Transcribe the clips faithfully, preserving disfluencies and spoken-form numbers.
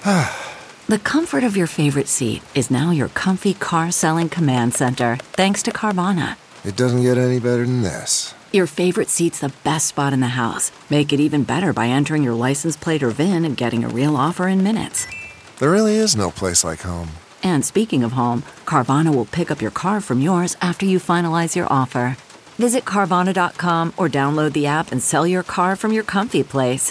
The comfort of your favorite seat is now your comfy car selling command center, thanks to Carvana. It doesn't get any better than this. Your favorite seat's the best spot in the house. Make it even better by entering your license plate or V I N and getting a real offer in minutes. There really is no place like home. And speaking of home, Carvana will pick up your car from yours after you finalize your offer. Visit Carvana dot com or download the app and sell your car from your comfy place.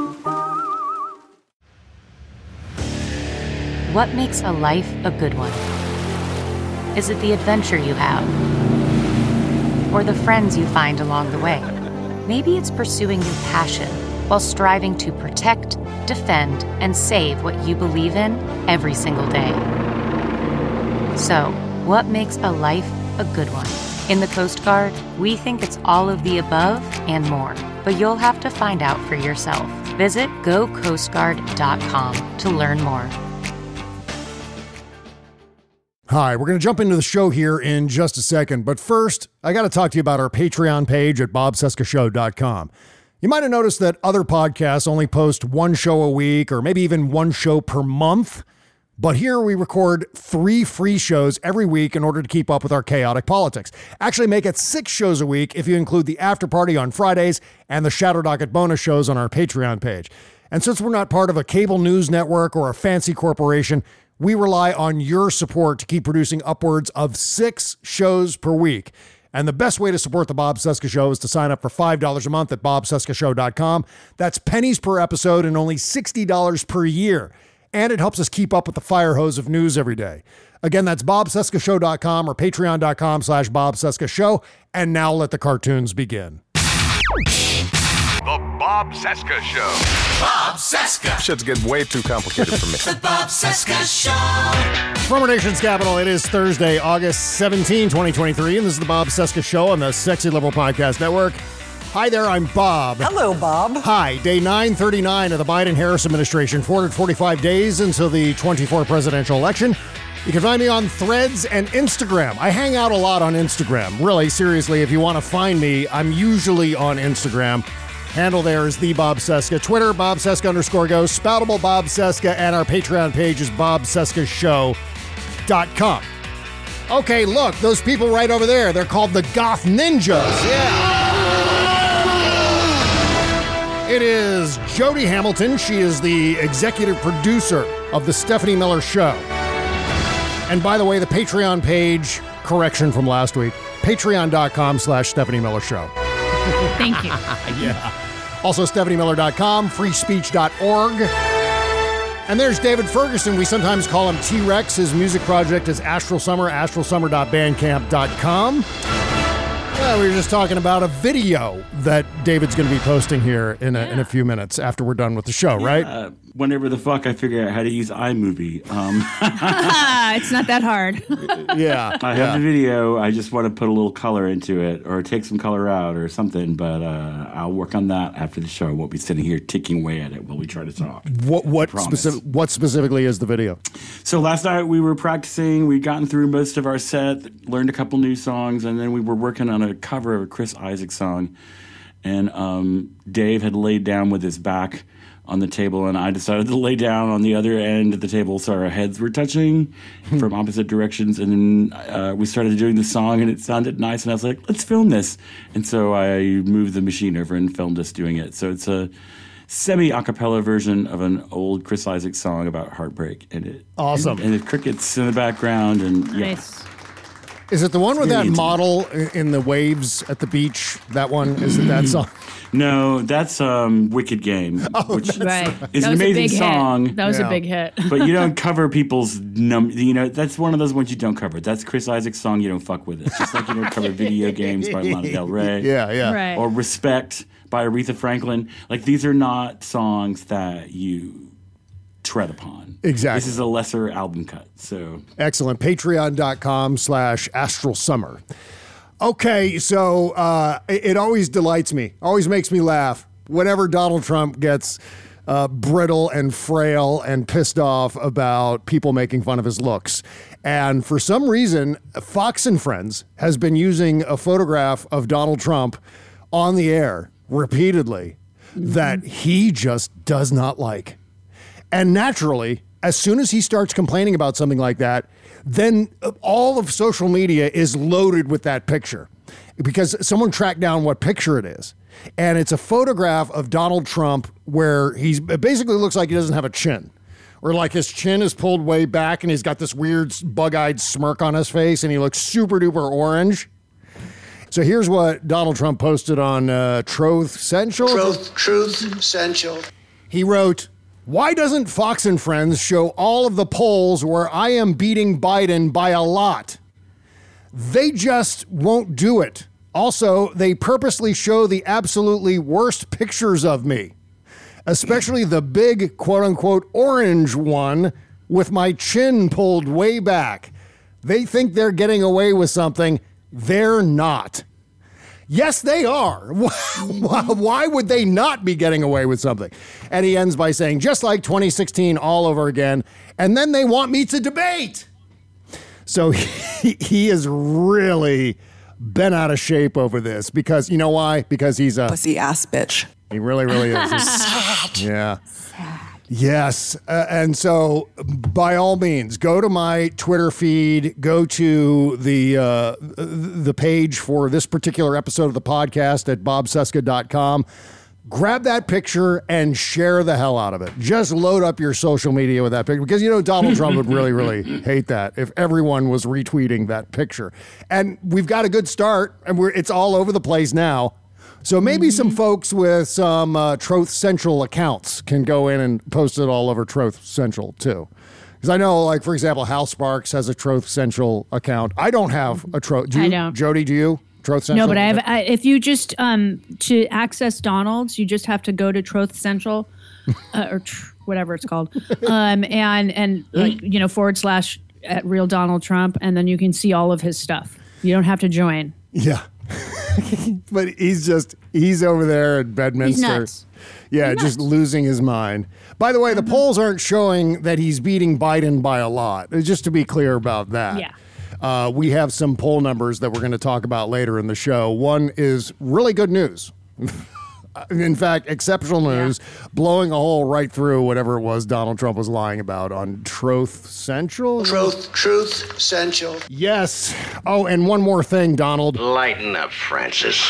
What makes a life a good one? Is it the adventure you have? Or the friends you find along the way? Maybe it's pursuing your passion while striving to protect, defend, and save what you believe in every single day. So, what makes a life a good one? In the Coast Guard, we think it's all of the above and more, but you'll have to find out for yourself. Visit go coast guard dot com to learn more. Hi, we're going to jump into the show here in just a second, but first, I got to talk to you about our Patreon page at bob cesca show dot com. You might have noticed that other podcasts only post one show a week or maybe even one show per month, but here we record three free shows every week in order to keep up with our chaotic politics. Actually make it six shows a week if you include the after party on Fridays and the Shadow Docket bonus shows on our Patreon page. And since we're not part of a cable news network or a fancy corporation, we rely on your support to keep producing upwards of six shows per week. And the best way to support the Bob Cesca Show is to sign up for five dollars a month at bob cesca show dot com. That's pennies per episode and only sixty dollars per year. And it helps us keep up with the fire hose of news every day. Again, that's bob cesca show dot com or patreon dot com slash bob cesca show. And now let the cartoons begin. The Bob Cesca Show. Bob Cesca. Shit's getting way too complicated for me. The Bob Cesca Show. From our nation's capital, it is Thursday, August seventeenth, twenty twenty-three, and this is the Bob Cesca Show on the Sexy Liberal Podcast Network. Hi there, I'm Bob. Hello, Bob. Hi, day nine thirty-nine of the Biden-Harris administration, four hundred forty-five days until the twenty-four presidential election. You can find me on Threads and Instagram. I hang out a lot on Instagram. Really, seriously, if you want to find me, I'm usually on Instagram. Handle there is the Bob Cesca. Twitter, Bob Cesca underscore go. Spoutable Bob Cesca. And our Patreon page is bob cesca show dot com. Okay, look, those people right over there, they're called the Goth Ninjas. Yeah. It is Jody Hamilton. She is the executive producer of The Stephanie Miller Show. And by the way, the Patreon page, correction from last week, patreon dot com slash Stephanie Miller Show. Thank you. Yeah. Also, stephanie miller dot com, free speech dot org. And there's David Ferguson. We sometimes call him T-Rex. His music project is Astral Summer, astral summer dot bandcamp dot com. Yeah, we were just talking about a video that David's going to be posting here in a, yeah. in a few minutes after we're done with the show, yeah. right? Uh, whenever the fuck I figure out how to use iMovie. Um, it's not that hard. yeah. I have yeah. the video. I just want to put a little color into it or take some color out or something. But uh, I'll work on that after the show. I won't be sitting here ticking away at it while we try to talk. What what, specific, what specifically is the video? So last night we were practicing. We'd gotten through most of our set, learned a couple new songs, and then we were working on a cover of a Chris Isaak song. And um, Dave had laid down with his back on the table, and I decided to lay down on the other end of the table so our heads were touching from opposite directions. And then uh, we started doing the song, and it sounded nice, and I was like, let's film this. And so I moved the machine over and filmed us doing it. So it's a semi-a cappella version of an old Chris Isaak song about heartbreak. And it Awesome. And, and the crickets in the background. And yeah. Nice. Is it the one with that Very model in the waves at the beach? That one? Is it that song? No, that's um, Wicked Game, Oh, which Right. is That an was a amazing big song. hit. That was Yeah. a big hit. But you don't cover people's num. You know, that's one of those ones you don't cover. That's Chris Isaak's song. You don't fuck with it. Just like you don't cover Video Games by Lana Del Rey. Yeah, yeah. Right. Or Respect by Aretha Franklin. Like, these are not songs that you tread upon. Exactly. This is a lesser album cut. So Excellent. Patreon dot com slash Astral Summer. Okay, so uh, it, it always delights me, always makes me laugh whenever Donald Trump gets uh, brittle and frail and pissed off about people making fun of his looks. And for some reason, Fox and Friends has been using a photograph of Donald Trump on the air repeatedly that he just does not like. And naturally, as soon as he starts complaining about something like that, then all of social media is loaded with that picture because someone tracked down what picture it is. And it's a photograph of Donald Trump where he's it basically looks like he doesn't have a chin, or like his chin is pulled way back and he's got this weird bug-eyed smirk on his face and he looks super duper orange. So here's what Donald Trump posted on uh, Truth Central. Truth, Truth Central. He wrote, "Why doesn't Fox and Friends show all of the polls where I am beating Biden by a lot? They just won't do it. Also, they purposely show the absolutely worst pictures of me, especially the big quote-unquote orange one with my chin pulled way back. They think they're getting away with something. They're not." Yes, they are. Why would they not be getting away with something? And he ends by saying, just like twenty sixteen all over again, and then they want me to debate. So he, he is really bent out of shape over this because, you know why? Because he's a pussy ass bitch. He really, really is. Sad. Yeah. Sad. Yes. Uh, and so by all means, go to my Twitter feed, go to the uh, the page for this particular episode of the podcast at bob cesca dot com. Grab that picture and share the hell out of it. Just load up your social media with that picture because, you know, Donald Trump would really, really hate that if everyone was retweeting that picture. And we've got a good start and we're it's all over the place now. So maybe some folks with some uh, Truth Central accounts can go in and post it all over Truth Central, too. Because I know, like, for example, Hal Sparks has a Truth Central account. I don't have a Truth. Do you, I don't. Jody, do you? Truth Central? No, but I have. I, if you just, um, to access Donald's, you just have to go to Truth Central uh, or tr- whatever it's called. um, and, and like, you know, forward slash at Real Donald Trump. And then you can see all of his stuff. You don't have to join. Yeah. But he's just, he's over there at Bedminster. He's nuts. Yeah, he's just nuts. losing his mind. By the way, the Mm-hmm. polls aren't showing that he's beating Biden by a lot. Just to be clear about that. Yeah. Uh, we have some poll numbers that we're going to talk about later in the show. One is really good news. In fact, exceptional news, yeah. blowing a hole right through whatever it was Donald Trump was lying about on Truth Central. Truth, Truth Central. Yes. Oh, and one more thing, Donald. Lighten up, Francis.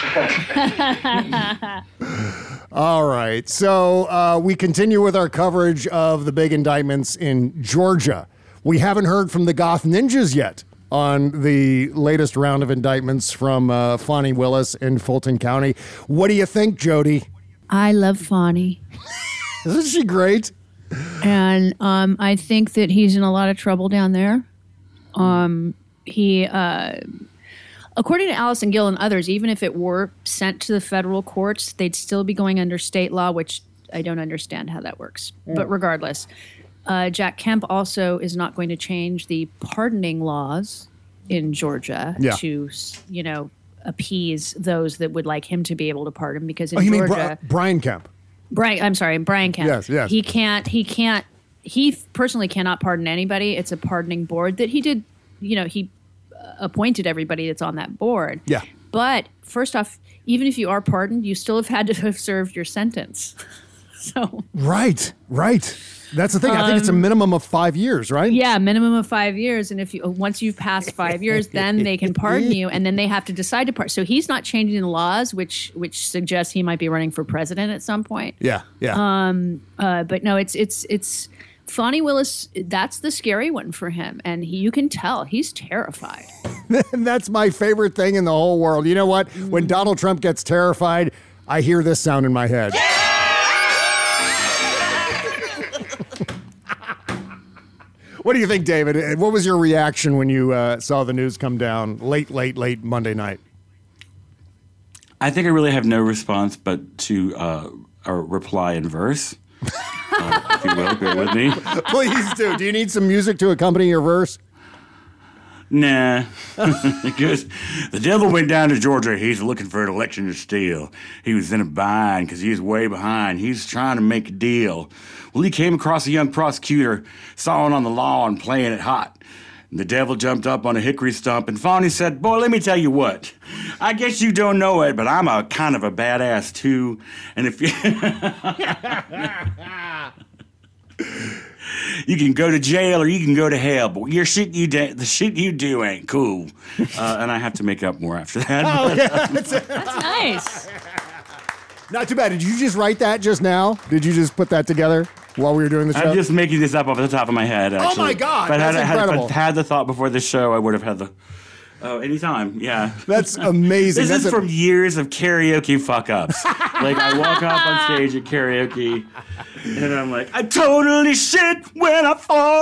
All right. So uh, we continue with our coverage of the big indictments in Georgia. We haven't heard from the Goth Ninjas yet on the latest round of indictments from uh, Fani Willis in Fulton County. What do you think, Jody? I love Fani. Isn't she great? And um, I think that he's in a lot of trouble down there. Um, he, uh, according to Allison Gill and others, even if it were sent to the federal courts, they'd still be going under state law, which I don't understand how that works. Yeah. But regardless, Uh, Jack Kemp also is not going to change the pardoning laws in Georgia yeah. to, you know, appease those that would like him to be able to pardon because in oh, you Georgia, mean Bri- Brian Kemp? Brian, I'm sorry, Brian Kemp. Yes, yes. He can't. He can't. He personally cannot pardon anybody. It's a pardoning board that he did. You know, he uh, appointed everybody that's on that board. Yeah. But first off, even if you are pardoned, you still have had to have served your sentence. So. Right. Right. That's the thing. I think it's a minimum of five years, right? Yeah, minimum of five years. And if you once you've passed five years, then they can pardon you, and then they have to decide to pardon. So he's not changing the laws, which which suggests he might be running for president at some point. Yeah, yeah. Um, uh, but no, it's it's it's Fani Willis. That's the scary one for him, and he, you can tell he's terrified. That's my favorite thing in the whole world. You know what? When Donald Trump gets terrified, I hear this sound in my head. Yeah! What do you think, David? What was your reaction when you uh, saw the news come down late, late, late Monday night? I think I really have no response but to uh, a reply in verse, uh, if you will. Bear with me. Please do. Do you need some music to accompany your verse? Nah, because the devil went down to Georgia. He's looking for an election to steal. He was in a bind because he was way behind. He's trying to make a deal. Well, he came across a young prosecutor, sawing on the lawn, playing it hot. The devil jumped up on a hickory stump, and Fani said, "Boy, let me tell you what. I guess you don't know it, but I'm a kind of a badass too. And if you..." you can go to jail or you can go to hell, but your shit you do, the shit you do ain't cool. Uh, and I have to make up more after that. Oh, yeah. That's nice. Not too bad. Did you just write that just now? Did you just put that together while we were doing the show? I'm just making this up off the top of my head, actually. Oh, my God. If I That's had, had, incredible. if I had the thought before the show, I would have had the... Oh, anytime, yeah. That's amazing. This That's is a- from years of karaoke fuck-ups. Like, I walk up on stage at karaoke, and I'm like, I totally shit when I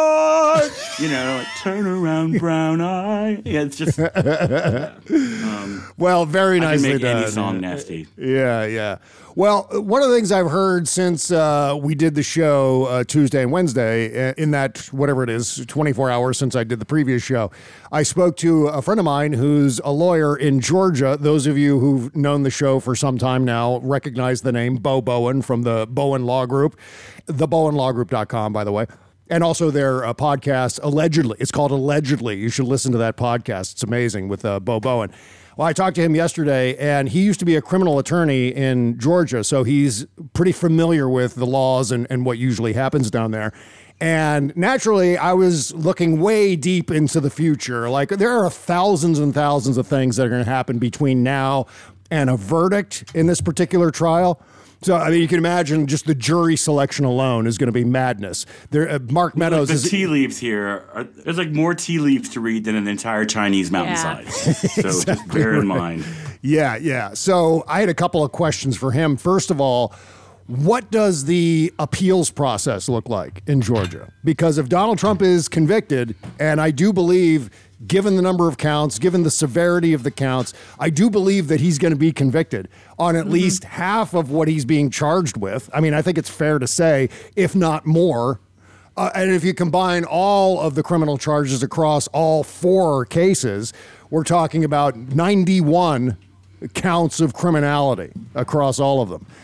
fart. You know, like, turn around, brown eye. Yeah, it's just... Yeah. Um, well, very I can nicely make done. any song nasty. Yeah, yeah. Well, one of the things I've heard since uh, we did the show uh, Tuesday and Wednesday, uh, in that, whatever it is, twenty-four hours since I did the previous show, I spoke to a friend of mine who's a lawyer in Georgia. Those of you who've known the show for some time now recognize the name Bo Bowen from the Bowen Law Group, the bowen law group dot com, by the way. And also their uh, podcast, Allegedly. It's called Allegedly. You should listen to that podcast. It's amazing with uh, Bo Bowen. Well, I talked to him yesterday, and he used to be a criminal attorney in Georgia, so he's pretty familiar with the laws and, and what usually happens down there. And naturally, I was looking way deep into the future. Like, there are thousands and thousands of things that are going to happen between now and a verdict in this particular trial. So, I mean, you can imagine just the jury selection alone is going to be madness. There, uh, Mark Meadows Like is... the tea leaves here, are, there's like more tea leaves to read than an entire Chinese mountainside. Yeah. So just bear in mind. Yeah, yeah. So I had a couple of questions for him. First of all, what does the appeals process look like in Georgia? Because if Donald Trump is convicted, and I do believe, given the number of counts, given the severity of the counts, I do believe that he's going to be convicted on at mm-hmm. least half of what he's being charged with. I mean, I think it's fair to say, if not more. Uh, and if you combine all of the criminal charges across all four cases, we're talking about ninety-one counts of criminality across all of them.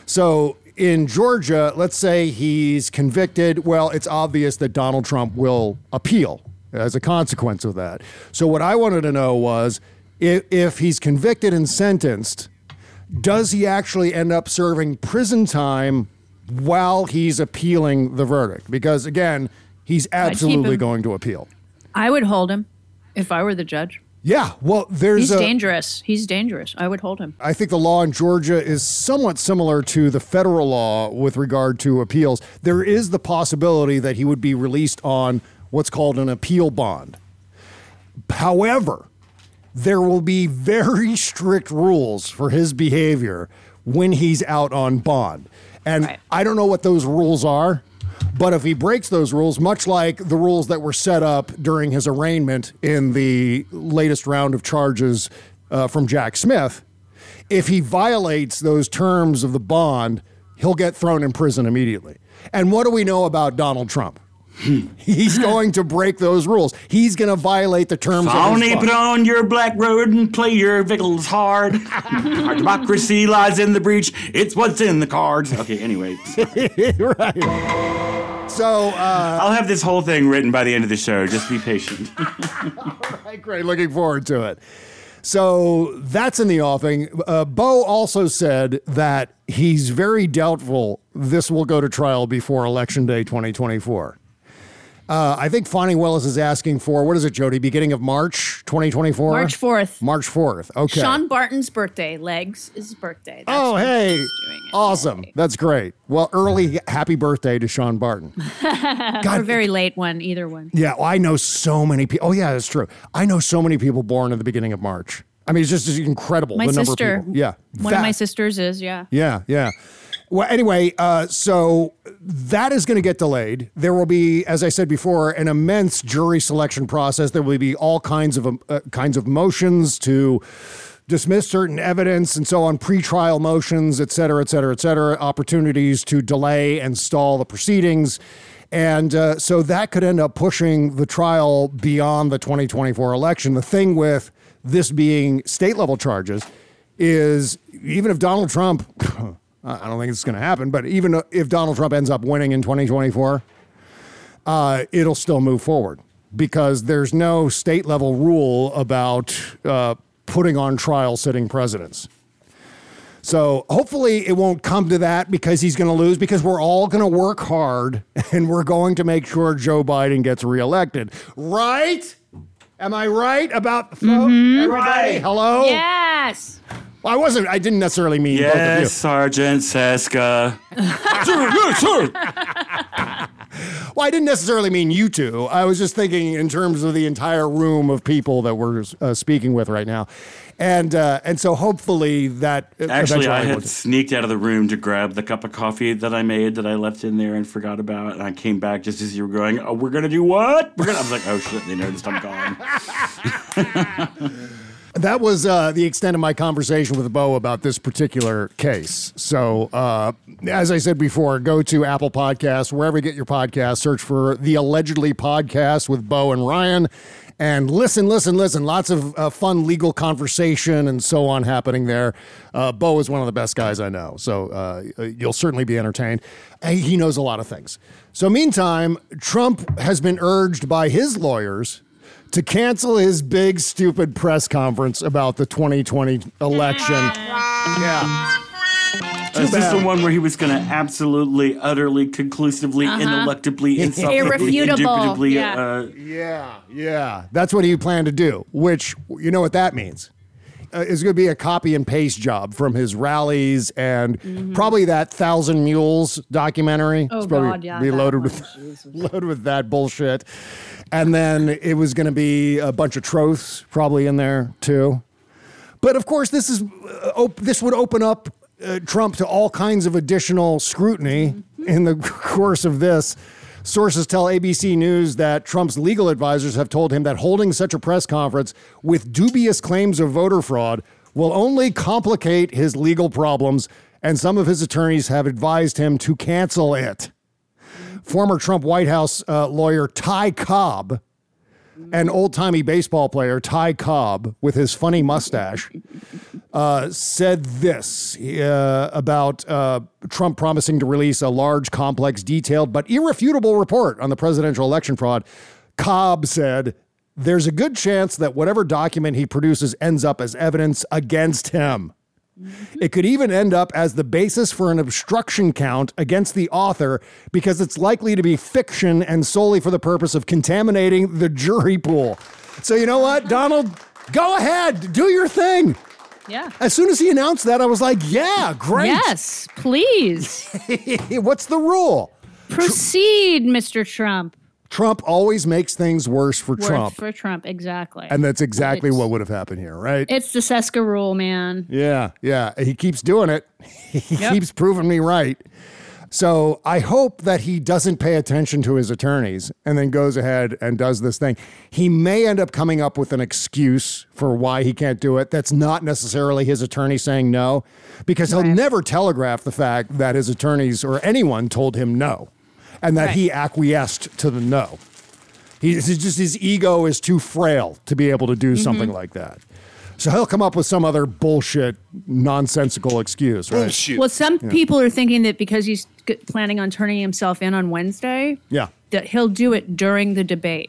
So in Georgia, let's say he's convicted. Well, it's obvious that Donald Trump will appeal as a consequence of that. So what I wanted to know was, if, if he's convicted and sentenced, does he actually end up serving prison time while he's appealing the verdict? Because, again, he's absolutely going to appeal. I would hold him if I were the judge. Yeah, well, there's He's a, dangerous. He's dangerous. I would hold him. I think the law in Georgia is somewhat similar to the federal law with regard to appeals. There is the possibility that he would be released on what's called an appeal bond. However, there will be very strict rules for his behavior when he's out on bond. And right. I don't know what those rules are, but if he breaks those rules, much like the rules that were set up during his arraignment in the latest round of charges uh, from Jack Smith, if he violates those terms of the bond, he'll get thrown in prison immediately. And what do we know about Donald Trump? He's going to break those rules. He's going to violate the terms Phony, of his put on your black robe and play your victuals hard. Our democracy lies in the breach. It's what's in the cards. Okay, anyway. Right. So, uh, I'll have this whole thing written by the end of the show. Just be patient. All right, great. Looking forward to it. So that's in the offing. Uh, Bo also said that he's very doubtful this will go to trial before Election Day twenty twenty-four. Uh, I think Fonnie Willis is asking for, what is it, Jody, beginning of March twenty twenty-four? March fourth. March fourth, okay. Sean Barton's birthday. Legs is his birthday. That's oh, hey, awesome. Yay. That's great. Well, early happy birthday to Sean Barton. God, or very late one, either one. Yeah, well, I know so many people. Oh, yeah, that's true. I know so many people born at the beginning of March. I mean, it's just it's incredible, my the number sister, of people. Yeah. One Fat. of my sisters is, yeah. Yeah, yeah. Well, anyway, uh, so that is going to get delayed. There will be, as I said before, an immense jury selection process. There will be all kinds of um, uh, kinds of motions to dismiss certain evidence and so on, pretrial motions, et cetera, et cetera, et cetera, opportunities to delay and stall the proceedings. And uh, so that could end up pushing the trial beyond the twenty twenty-four election. The thing with this being state-level charges is, even if Donald Trump... I don't think it's going to happen, but even if Donald Trump ends up winning in twenty twenty-four, uh, it'll still move forward because there's no state level rule about uh, putting on trial sitting presidents. So hopefully it won't come to that because he's going to lose, because we're all going to work hard and we're going to make sure Joe Biden gets reelected. Right? Am I right about the vote? Mm-hmm. Everybody, hello? Yes. Well, I wasn't, I didn't necessarily mean both of you. Yes, Sergeant Seska. Sir, yes, sir. Well, I didn't necessarily mean you two. I was just thinking in terms of the entire room of people that we're uh, speaking with right now. And uh, and so hopefully that Actually, I had will... sneaked out of the room to grab the cup of coffee that I made that I left in there and forgot about. And I came back just as you were going, oh, we're going to do what? We're gonna... I was like, oh, shit, they noticed I'm gone. That was uh, the extent of my conversation with Bo about this particular case. So, uh, as I said before, go to Apple Podcasts, wherever you get your podcasts, search for The Allegedly Podcast with Bo and Ryan, and listen, listen, listen. Lots of uh, fun legal conversation and so on happening there. Uh, Bo is one of the best guys I know, so uh, you'll certainly be entertained. He knows a lot of things. So, meantime, Trump has been urged by his lawyers to cancel his big, stupid press conference about the twenty twenty election. Yeah. Is this the one where he was going to absolutely, utterly, conclusively, uh-huh. ineluctably, insufferably, irrefutable? Indubitably, yeah. Uh, yeah, yeah. That's what he planned to do, which, you know what that means. Uh, it's going to be a copy and paste job from his rallies and mm-hmm. probably that Thousand Mules documentary. Oh, it's probably God, yeah. be loaded with, loaded with that bullshit. And then it was going to be a bunch of troths probably in there too. But of course, this is uh, op- this would open up uh, Trump to all kinds of additional scrutiny mm-hmm. in the course of this. Sources tell A B C News that Trump's legal advisors have told him that holding such a press conference with dubious claims of voter fraud will only complicate his legal problems, and some of his attorneys have advised him to cancel it. Former Trump White House uh, lawyer Ty Cobb, an old-timey baseball player, Ty Cobb, with his funny mustache, uh, said this uh, about uh, Trump promising to release a large, complex, detailed, but irrefutable report on the presidential election fraud. Cobb said, there's a good chance that whatever document he produces ends up as evidence against him. It could even end up as the basis for an obstruction count against the author because it's likely to be fiction and solely for the purpose of contaminating the jury pool. So you know what, Donald, go ahead, do your thing. Yeah. As soon as he announced that, I was like, yeah, great. Yes, please. What's the rule? Proceed, Mister Trump. Trump always makes things worse for worse Trump. For Trump, exactly. And that's exactly it's, what would have happened here, right? It's the Seska rule, man. Yeah, yeah. He keeps doing it. He yep. keeps proving me right. So I hope that he doesn't pay attention to his attorneys and then goes ahead and does this thing. He may end up coming up with an excuse for why he can't do it. That's not necessarily his attorney saying no, because he'll right. never telegraph the fact that his attorneys or anyone told him no. And that right. he acquiesced to the no. He's just his ego is too frail to be able to do mm-hmm. something like that. So he'll come up with some other bullshit, nonsensical excuse, right? Bullshit. Well, some yeah. people are thinking that because he's planning on turning himself in on Wednesday, yeah, that he'll do it during the debate.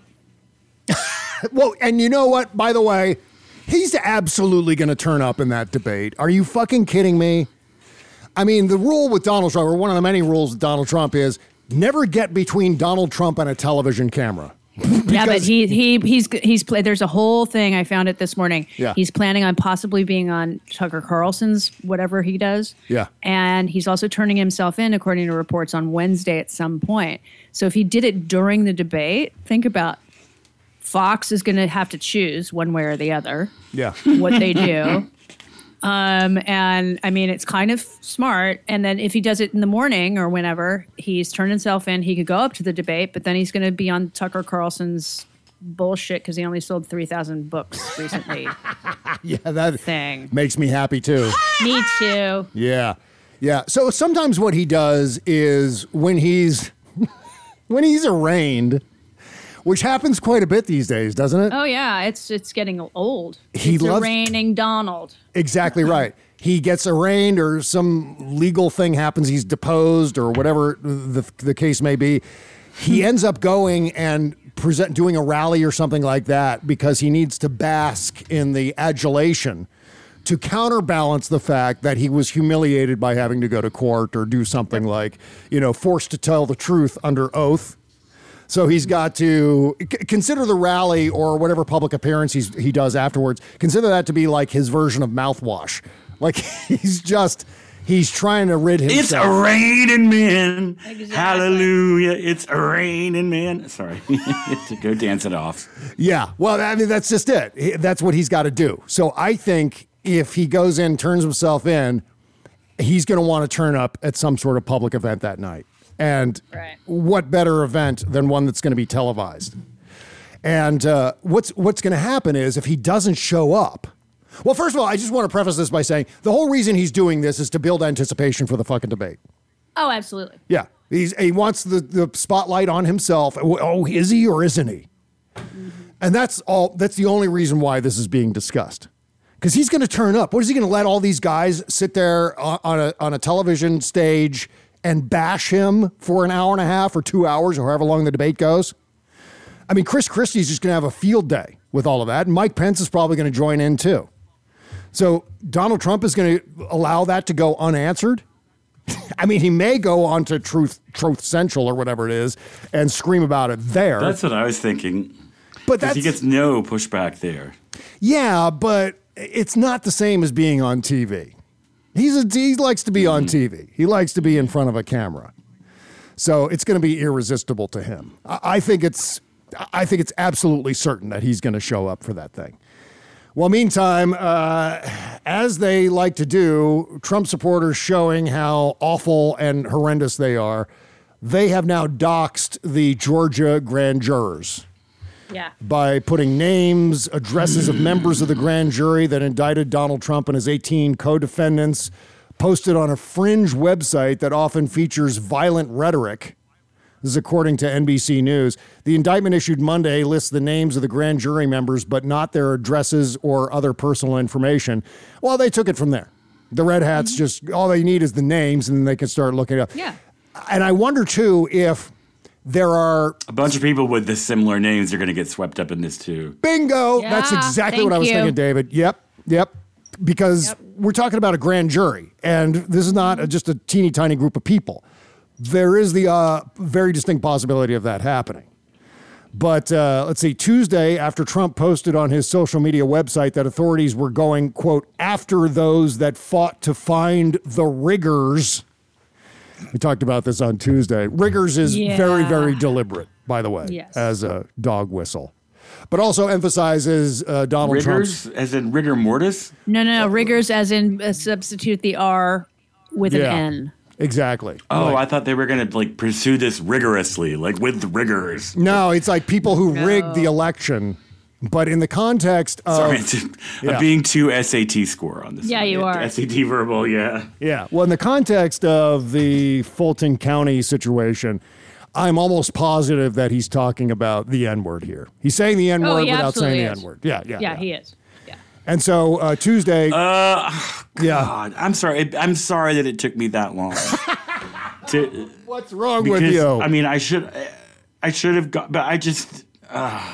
Well, and you know what? By the way, he's absolutely going to turn up in that debate. Are you fucking kidding me? I mean, the rule with Donald Trump, or one of the many rules with Donald Trump is never get between Donald Trump and a television camera. Yeah, but he he he's he's played. There's a whole thing. I found it this morning. Yeah. He's planning on possibly being on Tucker Carlson's whatever he does. Yeah. And he's also turning himself in, according to reports, on Wednesday at some point. So if he did it during the debate, think about Fox is going to have to choose one way or the other. Yeah. What they do. Um, and I mean, it's kind of smart. And then if he does it in the morning or whenever, he's turned himself in, he could go up to the debate, but then he's going to be on Tucker Carlson's bullshit because he only sold three thousand books recently. Yeah, that thing makes me happy too. Me too. Yeah. Yeah. So sometimes what he does is when he's, when he's arraigned, which happens quite a bit these days, doesn't it? Oh, yeah. It's it's getting old. He it's loves, arraigning Donald. Exactly right. He gets arraigned or some legal thing happens. He's deposed or whatever the, the case may be. He ends up going and present doing a rally or something like that because he needs to bask in the adulation to counterbalance the fact that he was humiliated by having to go to court or do something like, you know, forced to tell the truth under oath. So he's got to c- consider the rally or whatever public appearance he's, he does afterwards, consider that to be like his version of mouthwash. Like he's just, he's trying to rid himself. It's a raining man. Exactly. Hallelujah. It's a raining man. Sorry. To go dance it off. Yeah. Well, I mean, that's just it. He- That's what he's got to do. So I think if he goes in, turns himself in, he's going to want to turn up at some sort of public event that night. And Right. what better event than one that's going to be televised? And uh, what's what's going to happen is if he doesn't show up. Well, first of all, I just want to preface this by saying the whole reason he's doing this is to build anticipation for the fucking debate. Oh, absolutely. Yeah. He's, he wants the, the spotlight on himself. Oh, is he or isn't he? Mm-hmm. And that's all. That's the only reason why this is being discussed. Because he's going to turn up. What is he going to let all these guys sit there on, on a on a television stage and bash him for an hour and a half or two hours or however long the debate goes? I mean, Chris Christie's just going to have a field day with all of that. And Mike Pence is probably going to join in too. So Donald Trump is going to allow that to go unanswered. I mean, he may go on to Truth Truth Central or whatever it is and scream about it there. That's what I was thinking. But that's, he gets no pushback there. Yeah, but it's not the same as being on T V. He's a, he likes to be mm-hmm. on T V. He likes to be in front of a camera. So it's going to be irresistible to him. I, I think it's I think it's absolutely certain that he's going to show up for that thing. Well, meantime, uh, as they like to do, Trump supporters showing how awful and horrendous they are, they have now doxed the Georgia grand jurors. Yeah. By putting names, addresses of members of the grand jury that indicted Donald Trump and his eighteen co-defendants, posted on a fringe website that often features violent rhetoric. This is according to N B C News. The indictment issued Monday lists the names of the grand jury members, but not their addresses or other personal information. Well, they took it from there. The red hats mm-hmm. just, all they need is the names, and then they can start looking it up. Yeah. And I wonder, too, if there are a bunch of people with the similar names are going to get swept up in this too. Bingo. Yeah, That's exactly what I was you. thinking, David. Yep. Yep. Because yep. we're talking about a grand jury, and this is not a, just a teeny tiny group of people. There is the uh, very distinct possibility of that happening. But uh, let's see, Tuesday, after Trump posted on his social media website that authorities were going, quote, after those that fought to find the riggers. We talked about this on Tuesday. Riggers is yeah. very, very deliberate, by the way, yes. as a dog whistle. But also emphasizes uh, Donald Riggers, Trump's... as in rigor mortis? No, no, no. Riggers as in uh, substitute the R with yeah, an N. Exactly. Oh, like, I thought they were going to like pursue this rigorously, like with rigors. No, it's like people who no. rigged the election. But in the context of... Sorry, I'm yeah. being too S A T score on this. Yeah, one. you are. S A T verbal, yeah. Yeah. Well, in the context of the Fulton County situation, I'm almost positive that he's talking about the N-word here. He's saying the N-word oh, he without saying the is. N-word. Yeah, yeah. Yeah, yeah. he is. Yeah. And so uh, Tuesday... Uh, yeah. God, I'm sorry. I'm sorry that it took me that long. to, What's wrong because, with you? I mean, I should... I should have got... But I just... Uh.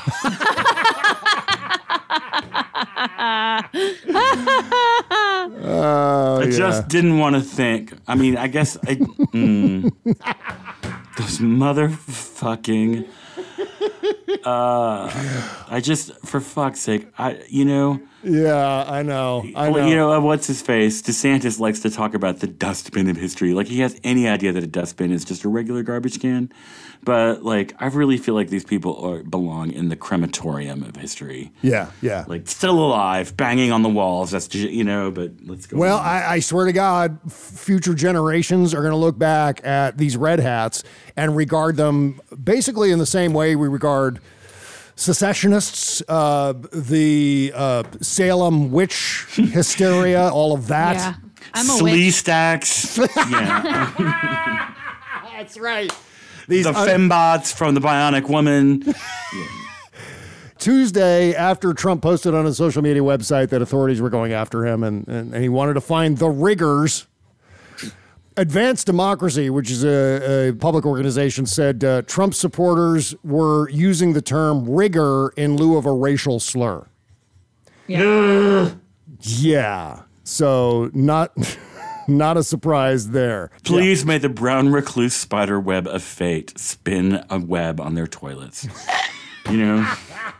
Oh, I yeah. just didn't want to think. I mean, I guess I, mm, those motherfucking. Uh, I just, for fuck's sake, I you know. Yeah, I know. I know. You know, uh, what's his face? DeSantis likes to talk about the dustbin of history. Like he has any idea that a dustbin is just a regular garbage can. But like, I really feel like these people are, belong in the crematorium of history. Yeah, yeah. Like still alive, banging on the walls. That's just, you know. But let's go. Well, I, I swear to God, f- future generations are going to look back at these red hats and regard them basically in the same way we regard secessionists, uh, the uh, Salem witch hysteria, all of that. Yeah, I'm a Slee witch. stacks. Yeah. That's right. These the un- fembots from the Bionic Woman. Tuesday, after Trump posted on his social media website that authorities were going after him and, and, and he wanted to find the riggers, Advanced Democracy, which is a, a public organization, said uh, Trump supporters were using the term rigger in lieu of a racial slur. Yeah. Yeah. So not not a surprise there. Please Yeah. may the brown recluse spider web of fate spin a web on their toilets. You know?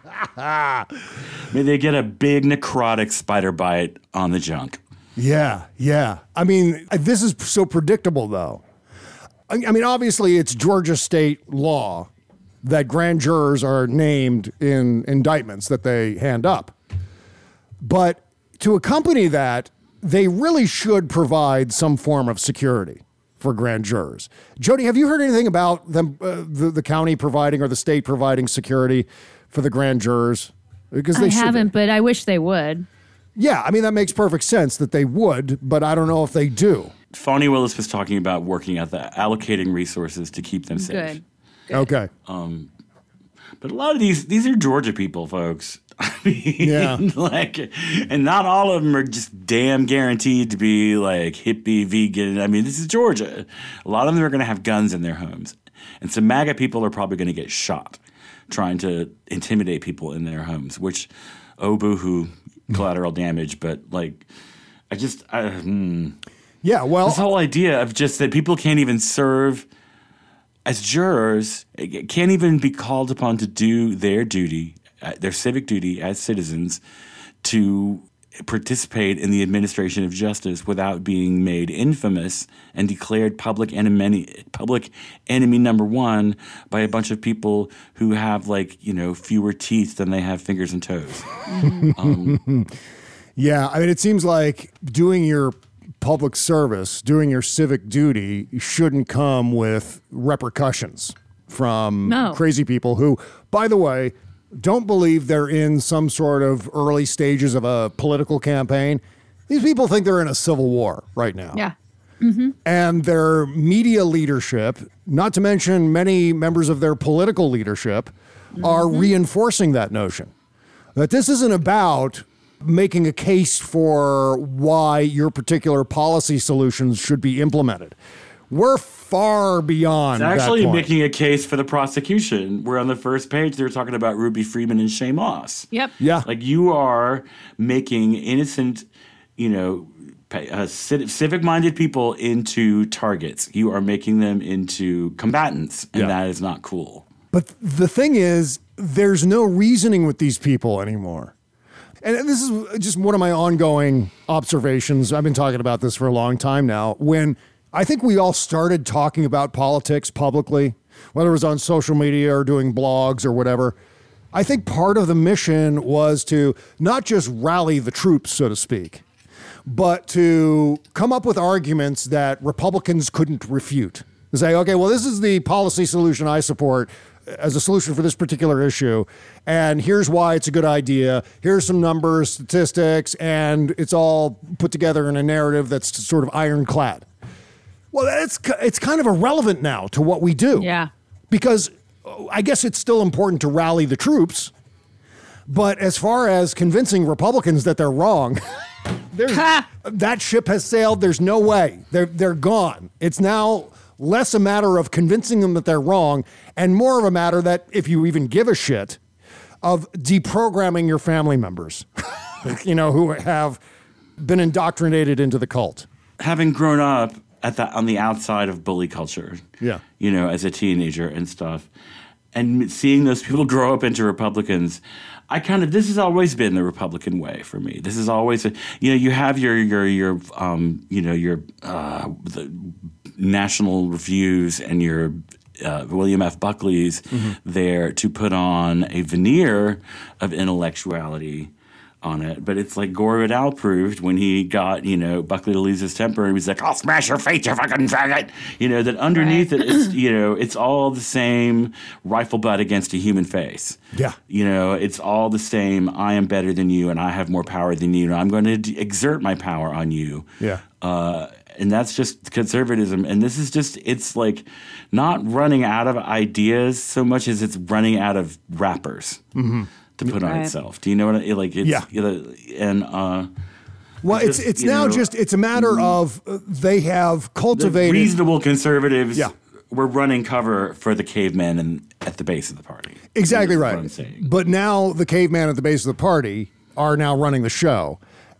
May they get a big necrotic spider bite on the junk. Yeah, yeah. I mean, this is so predictable, though. I I mean, obviously, it's Georgia state law that grand jurors are named in indictments that they hand up. But to accompany that, they really should provide some form of security for grand jurors. Jody, have you heard anything about them, uh, the, the county providing or the state providing security for the grand jurors? Because they I should haven't, be. but I wish they would. Yeah, I mean, that makes perfect sense that they would, but I don't know if they do. Fawny Willis was talking about working at the allocating resources to keep them safe. Good. Okay. Um, but a lot of these these are Georgia people, folks. I mean, Yeah. like, and not all of them are just damn guaranteed to be like hippie, vegan. I mean, this is Georgia. A lot of them are going to have guns in their homes, and some MAGA people are probably going to get shot trying to intimidate people in their homes. Which, oh boo-hoo, collateral damage. But like, I just, I, mm. Yeah, well, this whole idea of just that people can't even serve as jurors, can't even be called upon to do their duty, uh, their civic duty as citizens, to participate in the administration of justice without being made infamous and declared public enemy, public enemy number one by a bunch of people who have, like, you know, fewer teeth than they have fingers and toes. um, yeah, I mean, it seems like doing your public service, doing your civic duty shouldn't come with repercussions from No. crazy people who, by the way, don't believe they're in some sort of early stages of a political campaign. These people think they're in a civil war right now. Yeah. Mm-hmm. And their media leadership, not to mention many members of their political leadership, mm-hmm. are reinforcing that notion. That this isn't about making a case for why your particular policy solutions should be implemented. We're far beyond It's actually that point. making a case for the prosecution. Where on the first page they were talking about Ruby Freeman and Shay Moss. Yep. Yeah. Like, you are making innocent, you know, uh, civic-minded people into targets. You are making them into combatants, and Yeah. that is not cool. But the thing is, there's no reasoning with these people anymore. And this is just one of my ongoing observations. I've been talking about this for a long time now. When I think we all started talking about politics publicly, whether it was on social media or doing blogs or whatever, I think part of the mission was to not just rally the troops, so to speak, but to come up with arguments that Republicans couldn't refute. To say, okay, well, this is the policy solution I support as a solution for this particular issue, and here's why it's a good idea. Here's some numbers, statistics, and it's all put together in a narrative that's sort of ironclad. Well, it's it's kind of irrelevant now to what we do. Yeah. Because I guess it's still important to rally the troops, but as far as convincing Republicans that they're wrong, there's, that ship has sailed. There's no way. They're they're gone. It's now less a matter of convincing them that they're wrong and more of a matter that, if you even give a shit, of deprogramming your family members, you know, who have been indoctrinated into the cult. Having grown up at the, on the outside of bully culture, Yeah. you know, as a teenager and stuff, and seeing those people grow up into Republicans, I kind of, this has always been the Republican way for me. This is always, a, you know, you have your, your, your, um, you know, your, uh, the national reviews and your uh, William F. Buckley's mm-hmm. there to put on a veneer of intellectuality on it. But it's like Gore Vidal proved when he got, you know, Buckley to lose his temper. He was like, I'll smash your face, you fucking faggot. You know, that underneath right. it is, you know, it's all the same rifle butt against a human face. Yeah. You know, it's all the same, I am better than you and I have more power than you and I'm going to d- exert my power on you. Yeah. Uh, and that's just conservatism. And this is just, it's like not running out of ideas so much as it's running out of rappers. Mm-hmm. To put on right. itself. Do you know what I like? It's, yeah. You know, and uh, well, it's just, it's now know, just it's a matter of uh, they have cultivated reasonable conservatives. Yeah. Were running cover for the caveman and at the base of the party. Exactly right. What I'm saying. But now the caveman at the base of the party are now running the show.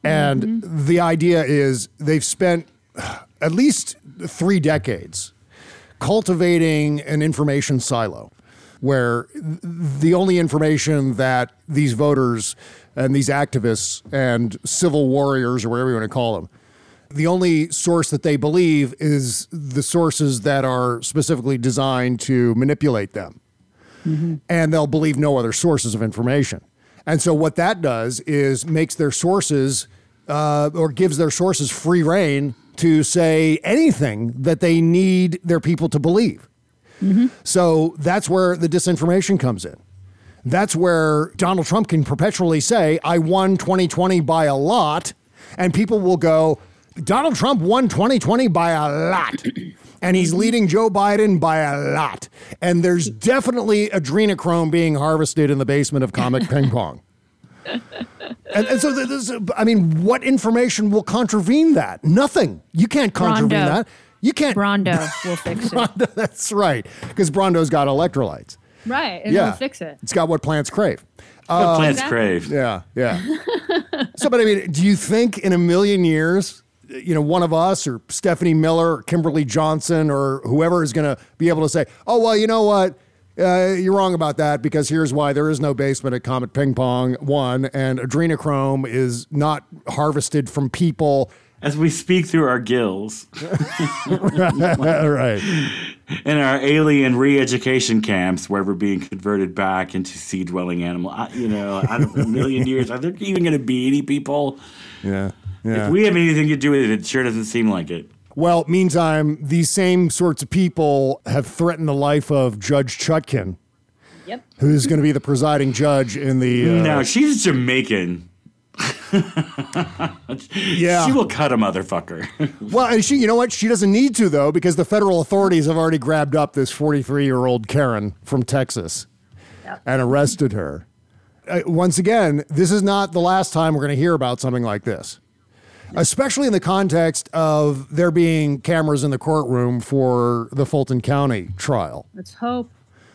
And Mm-hmm. the idea is they've spent at least three decades cultivating an information silo where the only information that these voters and these activists and civil warriors, or whatever you want to call them, the only source that they believe is the sources that are specifically designed to manipulate them. Mm-hmm. And they'll believe no other sources of information. And so what that does is makes their sources uh, or gives their sources free rein to say anything that they need their people to believe. Mm-hmm. So that's where the disinformation comes in. That's where Donald Trump can perpetually say, I won twenty twenty by a lot. And people will go, Donald Trump won twenty twenty by a lot. And he's leading Joe Biden by a lot. And there's definitely adrenochrome being harvested in the basement of Comet Ping Pong. And, and so, this, I mean, what information will contravene that? Nothing. You can't contravene Brondo. that. You can't. Brondo will fix it. Brondo, that's right. Because Brondo's got electrolytes. Right, and Yeah. it'll fix it. It's got what plants crave. What plants Exactly. crave. Yeah, yeah. So, but I mean, do you think in a million years, you know, one of us or Stephanie Miller or Kimberly Johnson or whoever is going to be able to say, oh, well, you know what? Uh, you're wrong about that because here's why there is no basement at Comet Ping Pong, one, and adrenochrome is not harvested from people. As we speak through our gills Right. in our alien re-education camps where we're being converted back into sea-dwelling animal. I, you know, I don't know, a million years. Are there even going to be any people? Yeah. Yeah. If we have anything to do with it, it sure doesn't seem like it. Well, meantime, these same sorts of people have threatened the life of Judge Chutkin, Yep. who's going to be the presiding judge in the. Uh, No, she's Jamaican. Yeah. She will cut a motherfucker. Well, and she, you know what? She doesn't need to, though, because the federal authorities have already grabbed up this forty-three-year-old Karen from Texas Yep. and arrested her. Uh, once again, this is not the last time we're going to hear about something like this, especially in the context of there being cameras in the courtroom for the Fulton County trial. Let's hope.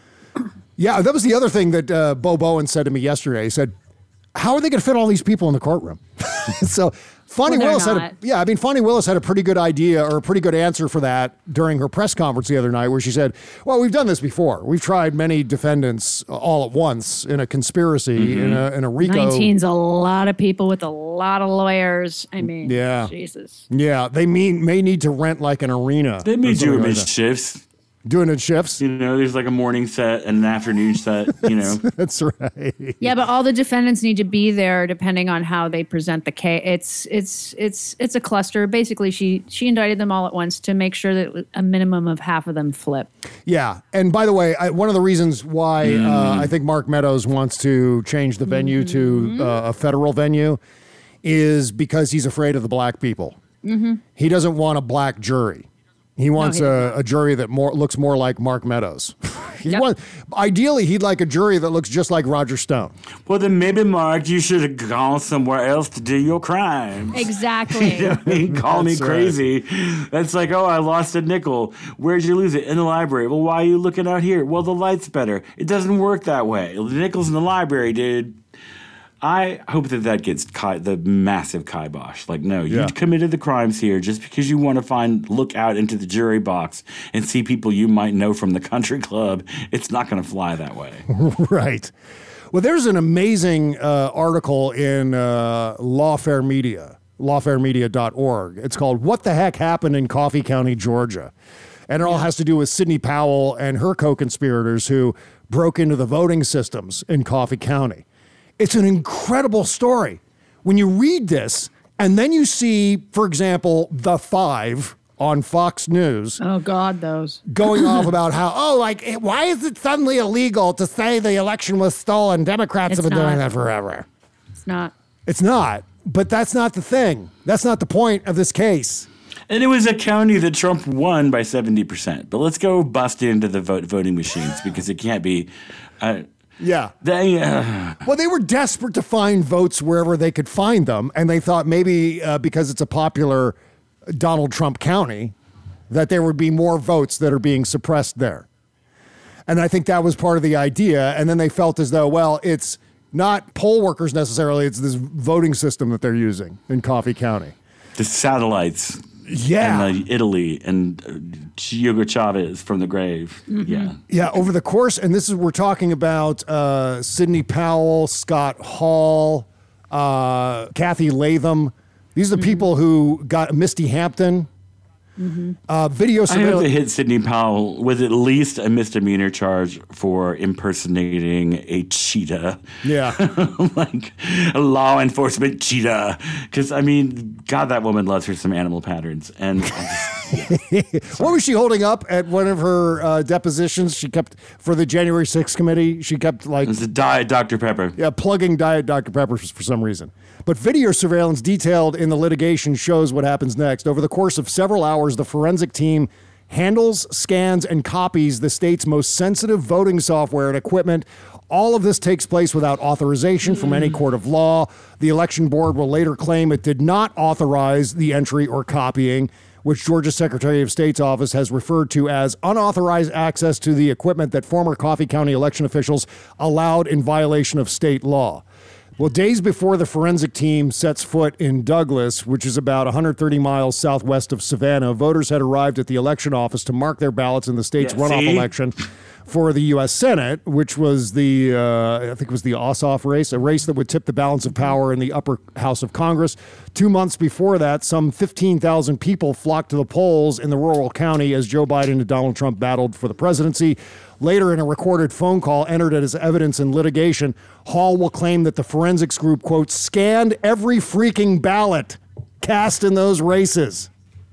Yeah, that was the other thing that uh, Bo Bowen said to me yesterday. He said, how are they going to fit all these people in the courtroom? So Fonnie Well, they're Willis had a, not. yeah, I mean, Fonnie Willis had a pretty good idea or a pretty good answer for that during her press conference the other night where she said, well, we've done this before. We've tried many defendants all at once in a conspiracy, Mm-hmm. in a in a RICO. nineteen's a lot of people with a lot of lawyers. I mean, Yeah. Jesus. Yeah, they mean may need to rent like an arena. They may or do something them like in that. shifts. Doing it shifts. You know, there's like a morning set and an afternoon set, you know. That's right. Yeah, but all the defendants need to be there depending on how they present the case. It's it's it's it's a cluster. Basically, she she indicted them all at once to make sure that a minimum of half of them flip. Yeah. And by the way, I, one of the reasons why uh, I think Mark Meadows wants to change the venue to uh, a federal venue is because he's afraid of the black people. Mm-hmm. He doesn't want a black jury. He wants he a, a jury that more looks more like Mark Meadows. he Yep. wants, ideally, he'd like a jury that looks just like Roger Stone. Well, then maybe, Mark, you should have gone somewhere else to do your crimes. Exactly. You know what I mean? Call me That's right. crazy. That's like, oh, I lost a nickel. Where'd you lose it? In the library. Well, why are you looking out here? Well, the light's better. It doesn't work that way. The nickel's in the library, dude. I hope that that gets ki- the massive kibosh. Like, no, you Yeah. committed the crimes here just because you want to find, look out into the jury box and see people you might know from the country club. It's not going to fly that way. Right. Well, there's an amazing uh, article in uh, Lawfare Media, lawfare media dot org. It's called What the Heck Happened in Coffee County, Georgia? And it all has to do with Sidney Powell and her co-conspirators who broke into the voting systems in Coffee County. It's an incredible story. When you read this, and then you see, for example, The Five on Fox News Oh God, those. going off about how, oh, like, it- why is it suddenly illegal to say the election was stolen? Democrats It's have been not. doing that forever. It's not. It's not, but that's not the thing. That's not the point of this case. And it was a county that Trump won by seventy percent. But let's go bust into the vote, voting machines because it can't be. Uh, Yeah. they, uh, Well, they were desperate to find votes wherever they could find them. And they thought maybe uh, because it's a popular Donald Trump county, that there would be more votes that are being suppressed there. And I think that was part of the idea. And then they felt as though, well, it's Not poll workers necessarily. It's this voting system that they're using in Coffee County. The satellites. Yeah. And uh, Italy and uh, Hugo Chavez from the grave. Mm-hmm. Yeah. Yeah, over the course, and this is, we're talking about uh, Sidney Powell, Scott Hall, uh, Kathy Latham. These are the mm-hmm. people who got Misty Hampton. Mm-hmm. Uh, video I surveillance. hope they hit Sidney Powell with at least a misdemeanor charge for impersonating a cheetah. Yeah. Like a law enforcement cheetah. Because, I mean, God, that woman loves her some animal patterns. And yeah. What was she holding up at one of her uh, depositions? She kept, for the January sixth committee, she kept like... It's a Diet Doctor Pepper. Yeah, plugging Diet Doctor Pepper for some reason. But video surveillance detailed in the litigation shows what happens next. Over the course of several hours, the forensic team handles, scans, and copies the state's most sensitive voting software and equipment. All of this takes place without authorization from any court of law. The election board will later claim it did not authorize the entry or copying, which Georgia's Secretary of State's office has referred to as unauthorized access to the equipment that former Coffee County election officials allowed in violation of state law. Well, days before the forensic team sets foot in Douglas, which is about one hundred thirty miles southwest of Savannah, voters had arrived at the election office to mark their ballots in the state's yeah, runoff see? election for the U S Senate, which was the, uh, I think it was the Ossoff race, a race that would tip the balance of power in the upper house of Congress. Two months before that, some fifteen thousand people flocked to the polls in the rural county as Joe Biden and Donald Trump battled for the presidency. Later, in a recorded phone call entered as evidence in litigation, Hall will claim that the forensics group, quote, scanned every freaking ballot cast in those races.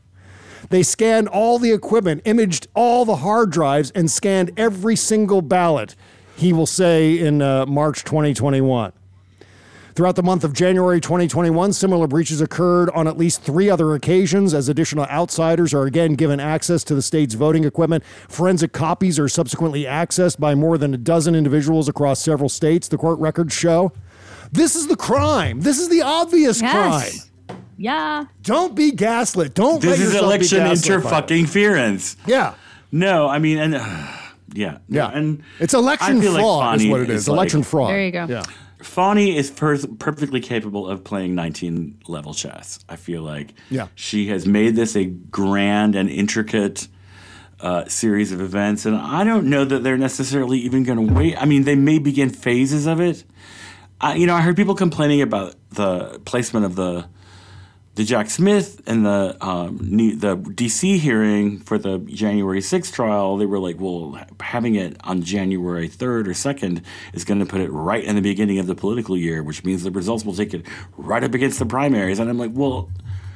They scanned all the equipment, imaged all the hard drives, and scanned every single ballot, he will say in uh, March twenty twenty-one. Throughout the month of January twenty twenty-one, similar breaches occurred on at least three other occasions as additional outsiders are again given access to the state's voting equipment. Forensic copies are subsequently accessed by more than a dozen individuals across several states, the court records show. This is the crime. This is the obvious yes. crime. Yeah. Don't be gaslit. Don't This let is yourself election be gaslit inter-fucking-ference. Yeah. No, I mean, and uh, yeah. Yeah. And it's election I feel fraud like is what it is. is like, Election fraud. There you go. Yeah. Fani is per- perfectly capable of playing nineteen level chess. I feel like yeah. she has made this a grand and intricate uh, series of events, and I don't know that they're necessarily even going to wait. I mean, they may begin phases of it. I, you know, I heard people complaining about the placement of the the Jack Smith and the um, new, the D C hearing for the January sixth trial. They were like, well, having it on January third or second is going to put it right in the beginning of the political year, which means the results will take it right up against the primaries. And I'm like, well,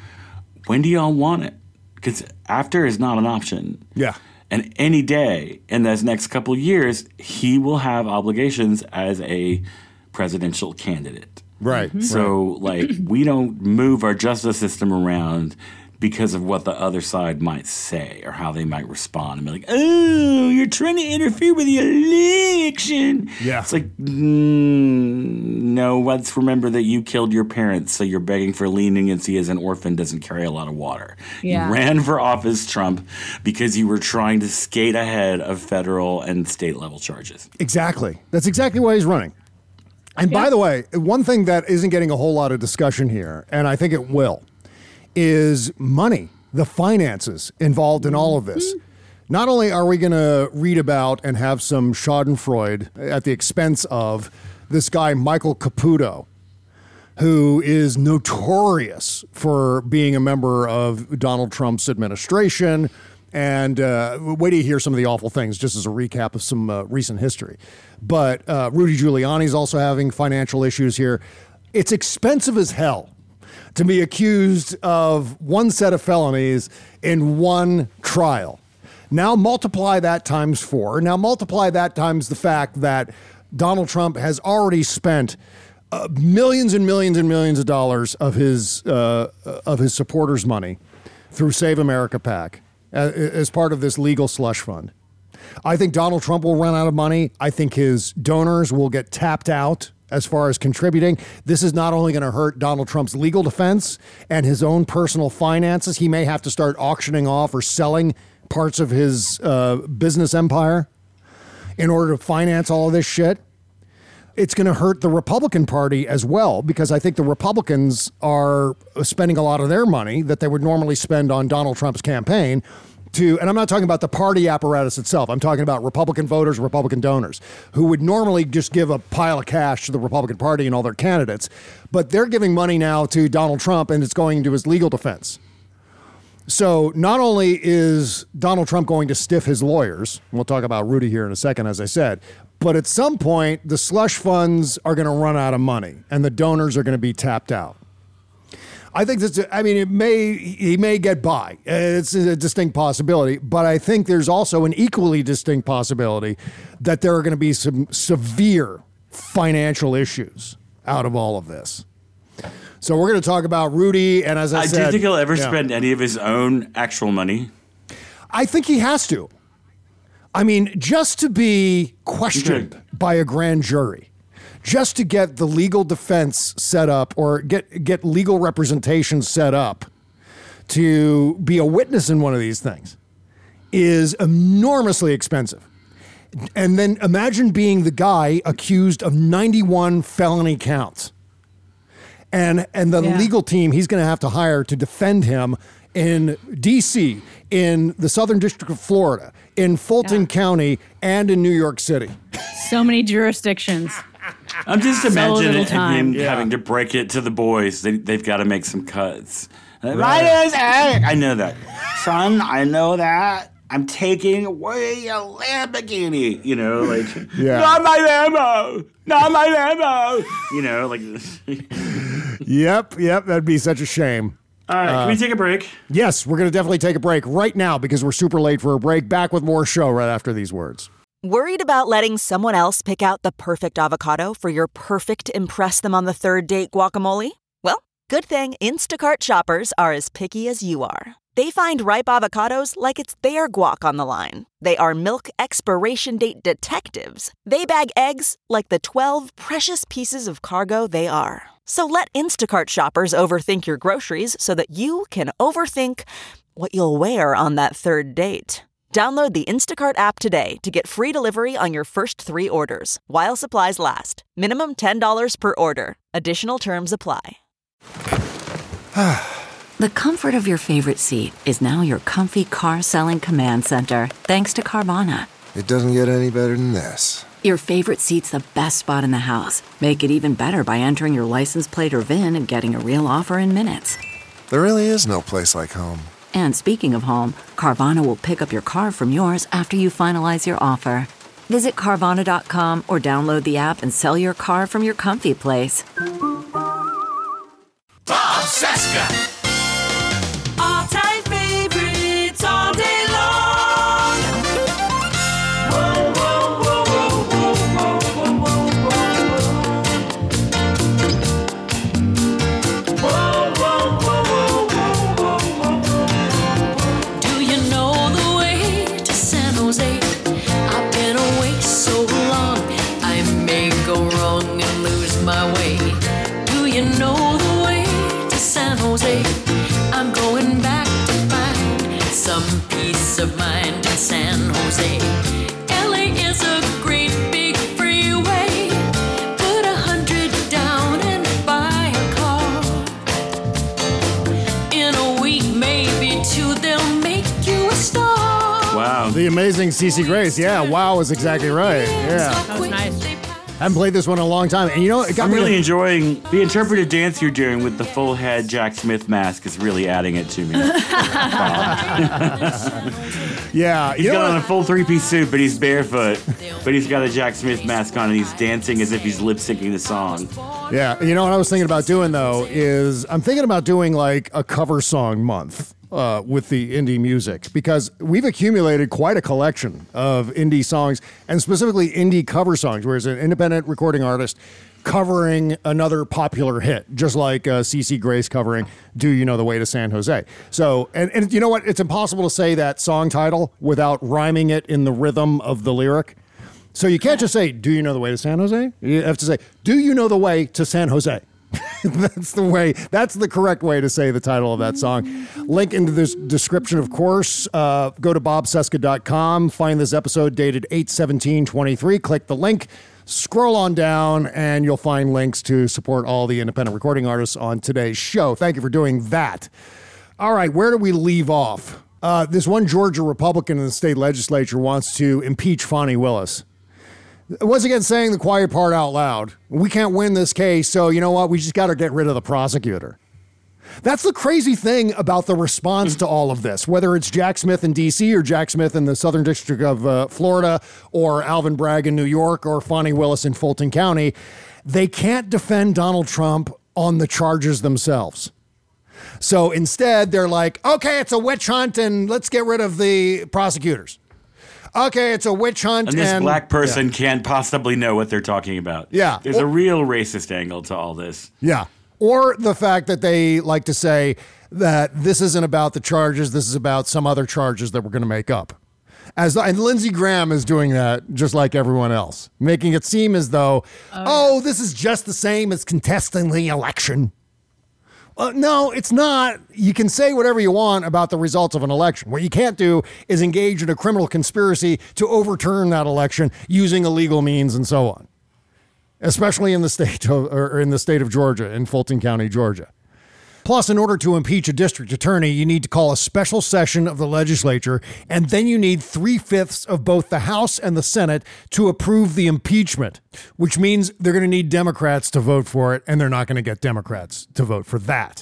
when do y'all want it? Because after is not an option. Yeah. And any day in those next couple of years, he will have obligations as a presidential candidate. Right. Mm-hmm. So, like, we don't move our justice system around because of what the other side might say or how they might respond and be like, oh, you're trying to interfere with the election. Yeah. It's like, mm, no, let's remember that you killed your parents, so you're begging for leniency as an orphan doesn't carry a lot of water. Yeah. You ran for office, Trump, because you were trying to skate ahead of federal and state level charges. Exactly. That's exactly why he's running. And yeah. by the way, one thing that isn't getting a whole lot of discussion here, and I think it will, is money, the finances involved in all of this. Mm-hmm. Not only are we going to read about and have some schadenfreude at the expense of this guy, Michael Caputo, who is notorious for being a member of Donald Trump's administration. And uh, wait till you hear some of the awful things, just as a recap of some uh, recent history. But uh, Rudy Giuliani is also having financial issues here. It's expensive as hell to be accused of one set of felonies in one trial. Now multiply that times four. Now multiply that times the fact that Donald Trump has already spent uh, millions and millions and millions of dollars of his uh, of his supporters' money through Save America PAC as part of this legal slush fund. I think Donald Trump will run out of money. I think his donors will get tapped out as far as contributing. This is not only going to hurt Donald Trump's legal defense and his own personal finances. He may have to start auctioning off or selling parts of his uh, business empire in order to finance all of this shit. it's going to hurt the Republican Party as well, because I think the Republicans are spending a lot of their money that they would normally spend on Donald Trump's campaign to, and I'm not talking about the party apparatus itself. I'm talking about Republican voters, Republican donors, who would normally just give a pile of cash to the Republican Party and all their candidates. But they're giving money now to Donald Trump, and it's going to his legal defense. So not only is Donald Trump going to stiff his lawyers, and we'll talk about Rudy here in a second, as I said, but at some point, the slush funds are going to run out of money, and the donors are going to be tapped out. I think that's, I mean, it may, he may get by. It's a distinct possibility, but I think there's also an equally distinct possibility that there are going to be some severe financial issues out of all of this. So we're going to talk about Rudy, and as I, I said... do you think he'll ever yeah. spend any of his own actual money? I think he has to. I mean, just to be questioned okay. by a grand jury. Just to get the legal defense set up or get get legal representation set up to be a witness in one of these things is enormously expensive. And then imagine being the guy accused of ninety-one felony counts. And and the yeah. legal team he's going to have to hire to defend him in D C, in the Southern District of Florida, in Fulton yeah. County, and in New York City. So many jurisdictions. I'm just imagining so him yeah. having to break it to the boys. They, they've got to make some cuts. Right. I know that. Son, I know that. I'm taking away a Lamborghini. You know, like, yeah. not my Lambo. Not my Lambo. You know, like. Yep, yep. That'd be such a shame. All right, uh, can we take a break? Yes, we're going to definitely take a break right now because we're super late for a break. Back with more show right after these words. Worried about letting someone else pick out the perfect avocado for your perfect impress them on the third date guacamole? Well, good thing Instacart shoppers are as picky as you are. They find ripe avocados like it's their guac on the line. They are milk expiration date detectives. They bag eggs like the twelve precious pieces of cargo they are. So let Instacart shoppers overthink your groceries so that you can overthink what you'll wear on that third date. Download the Instacart app today to get free delivery on your first three orders, while supplies last. Minimum ten dollars per order. Additional terms apply. The comfort of your favorite seat is now your comfy car selling command center, thanks to Carvana. It doesn't get any better than this. Your favorite seat's the best spot in the house. Make it even better by entering your license plate or V I N and getting a real offer in minutes. There really is no place like home. And speaking of home, Carvana will pick up your car from yours after you finalize your offer. Visit Carvana dot com or download the app and sell your car from your comfy place. Bob Cesca! All-time favorites all day long. Whoa, whoa, whoa, whoa, whoa, whoa, whoa, whoa, whoa, whoa, whoa, whoa, whoa, whoa. Do you know the way to San Jose? I've been away so long, I may go wrong and lose my way. Do you know the way to San Jose? I'm going back to find some peace of mind in San Jose. L A is a great big freeway. Put a hundred down and buy a car. In a week, maybe two, they'll make you a star. Wow. The amazing Cece Grace. Yeah, wow is exactly right. Yeah. That was nice. Haven't played this one in a long time. And you know, it got I'm me really to- enjoying the interpretive dance you're doing with the full head Jack Smith mask is really adding it to me. Yeah. He's you know got what? on a full three-piece suit, but he's barefoot. But he's got a Jack Smith mask on and he's dancing as if he's lip-syncing the song. Yeah. You know what I was thinking about doing, though, is I'm thinking about doing like a cover song month. Uh, with the indie music, because we've accumulated quite a collection of indie songs, and specifically indie cover songs, where it's an independent recording artist covering another popular hit, just like uh, Cece Grace covering Do You Know the Way to San Jose. So, and, and you know what? It's impossible to say that song title without rhyming it in the rhythm of the lyric. So you can't just say, do you know the way to San Jose? You have to say, do you know the way to San Jose? That's the way. That's the correct way to say the title of that song. Link into this description, of course. Uh, go to bob cesca dot com. Find this episode dated eight seventeen twenty-three. Click the link. Scroll on down and you'll find links to support all the independent recording artists on today's show. Thank you for doing that. All right, where do we leave off? Uh, this one Georgia Republican in the state legislature wants to impeach Fani Willis. Once again, saying the quiet part out loud. We can't win this case, so you know what? We just got to get rid of the prosecutor. That's the crazy thing about the response to all of this, whether it's Jack Smith in D C or Jack Smith in the Southern District of uh, Florida or Alvin Bragg in New York or Fani Willis in Fulton County. They can't defend Donald Trump on the charges themselves. So instead, they're like, okay, it's a witch hunt and let's get rid of the prosecutors. Okay, it's a witch hunt. And this and, black person yeah. can't possibly know what they're talking about. Yeah. There's a real racist angle to all this. Yeah. Or the fact that they like to say that this isn't about the charges, this is about some other charges that we're going to make up. As and Lindsey Graham is doing that just like everyone else, making it seem as though, oh, oh yeah. this is just the same as contesting the election. Uh, no, it's not. You can say whatever you want about the results of an election. What you can't do is engage in a criminal conspiracy to overturn that election using illegal means and so on. Especially in the state of, or in the state of Georgia, in Fulton County, Georgia. Plus, in order to impeach a district attorney, you need to call a special session of the legislature, and then you need three-fifths of both the House and the Senate to approve the impeachment, which means they're going to need Democrats to vote for it, and they're not going to get Democrats to vote for that.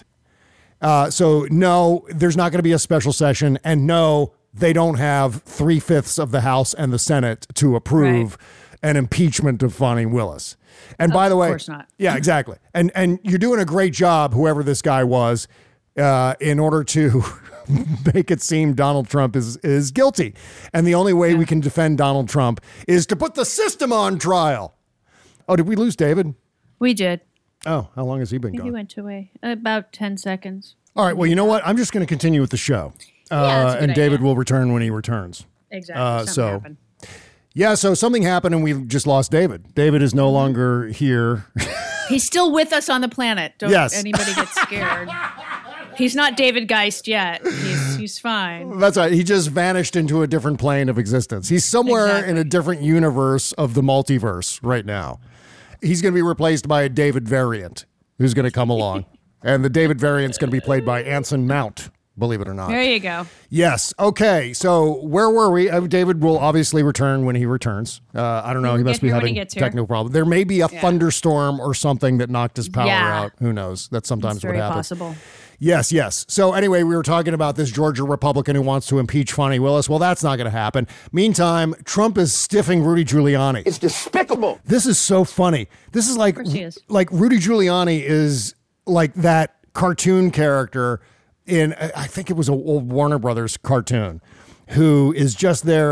Uh, so, no, there's not going to be a special session, and no, they don't have three-fifths of the House and the Senate to approve right. an impeachment of Fani Willis. And by the way, of course not. Yeah, exactly. And and you're doing a great job, whoever this guy was, uh, in order to make it seem Donald Trump is is guilty. And the only way yeah. we can defend Donald Trump is to put the system on trial. Oh, did we lose David? We did. Oh, how long has he been I think gone? He went away about ten seconds. All right. Well, you know what? I'm just going to continue with the show. Yeah, uh, that's a good and David idea. will return when he returns. Exactly. Uh, Something so. happened. Yeah, so something happened and we just lost David. David is no longer here. He's still with us on the planet. Don't yes. anybody get scared. He's not David Geist yet. He's he's fine. That's right. He just vanished into a different plane of existence. He's somewhere exactly. in a different universe of the multiverse right now. He's going to be replaced by a David variant who's going to come along. And the David variant's going to be played by Anson Mount. Believe it or not. There you go. Yes. Okay. So where were we? Uh, David will obviously return when he returns. Uh, I don't know. He We'll must be having technical problems. There may be a yeah. thunderstorm or something that knocked his power yeah. out. Who knows? That's sometimes it's what very happens. Possible. Yes, yes. So anyway, we were talking about this Georgia Republican who wants to impeach Fani Willis. Well, that's not going to happen. Meantime, Trump is stiffing Rudy Giuliani. It's despicable. This is so funny. This is like, Of course he is. like Rudy Giuliani is like that cartoon character in, I think it was an old Warner Brothers cartoon, who is just there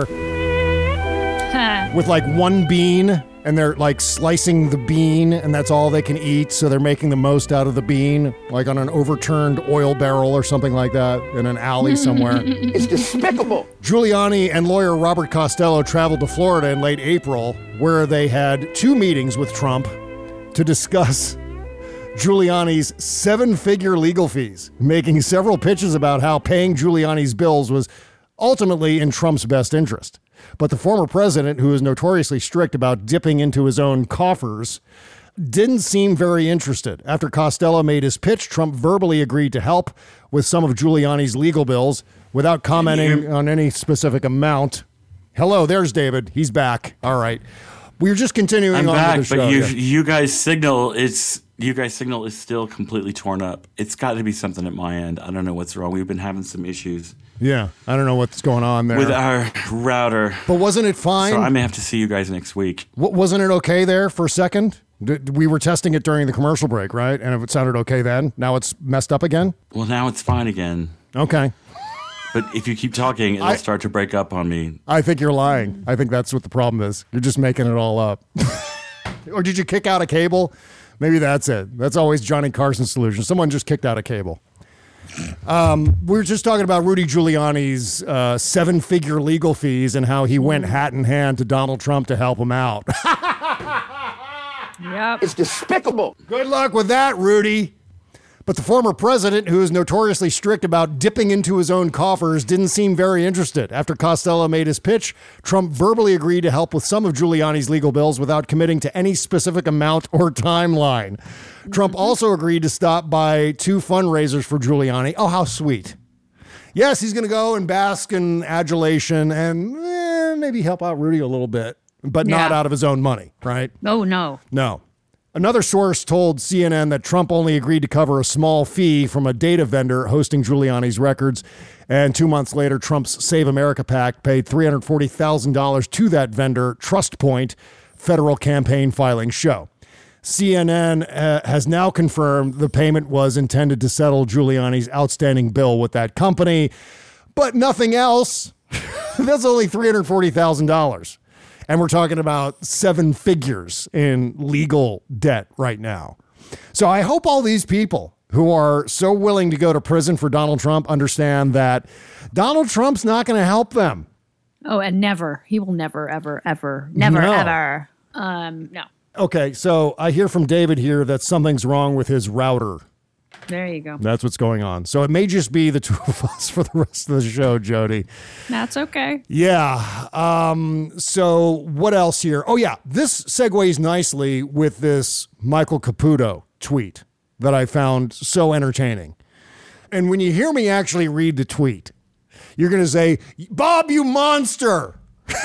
with like one bean and they're like slicing the bean and that's all they can eat. So they're making the most out of the bean, like on an overturned oil barrel or something like that in an alley somewhere. It's despicable. Giuliani and lawyer Robert Costello traveled to Florida in late April, where they had two meetings with Trump to discuss Giuliani's seven-figure legal fees, making several pitches about how paying Giuliani's bills was ultimately in Trump's best interest. But the former president, who is notoriously strict about dipping into his own coffers, didn't seem very interested. After Costello made his pitch, Trump verbally agreed to help with some of Giuliani's legal bills without commenting on any specific amount. Hello, there's David. He's back. All right. We're just continuing I'm on back, with the show. but you, yeah. you guys signal it's you guys signal is still completely torn up. It's got to be something at my end. I don't know what's wrong. We've been having some issues. Yeah, I don't know what's going on there with our router. But wasn't it fine? So I may have to see you guys next week. W- wasn't it okay there for a second? D- we were testing it during the commercial break, right? And if it sounded okay then, now it's messed up again? Well, now it's fine again. Okay. But if you keep talking, it'll I, start to break up on me. I think you're lying. I think that's what the problem is. You're just making it all up. Or did you kick out a cable? Maybe that's it. That's always Johnny Carson's solution. Someone just kicked out a cable. Um, we were just talking about Rudy Giuliani's uh, seven-figure legal fees and how he went hat in hand to Donald Trump to help him out. Yep. It's despicable. Good luck with that, Rudy. But the former president, who is notoriously strict about dipping into his own coffers, didn't seem very interested. After Costello made his pitch, Trump verbally agreed to help with some of Giuliani's legal bills without committing to any specific amount or timeline. Trump also agreed to stop by two fundraisers for Giuliani. Oh, how sweet. Yes, he's going to go and bask in adulation and eh, maybe help out Rudy a little bit, but not Yeah. out of his own money, right? Oh, no. No. Another source told C N N that Trump only agreed to cover a small fee from a data vendor hosting Giuliani's records. And two months later, Trump's Save America PAC paid three hundred forty thousand dollars to that vendor, TrustPoint, federal campaign filing show. C N N uh, has now confirmed the payment was intended to settle Giuliani's outstanding bill with that company, but nothing else. That's only three hundred forty thousand dollars. And we're talking about seven figures in legal debt right now. So I hope all these people who are so willing to go to prison for Donald Trump understand that Donald Trump's not going to help them. Oh, and never. He will never, ever, ever, never, No. ever. Um, no. Okay, so I hear from David here that something's wrong with his router. There you go. That's what's going on. So it may just be the two of us for the rest of the show, Jody. That's okay. Yeah. Um, so what else here? Oh, yeah. This segues nicely with this Michael Caputo tweet that I found so entertaining. And when you hear me actually read the tweet, you're going to say, Bob, you monster.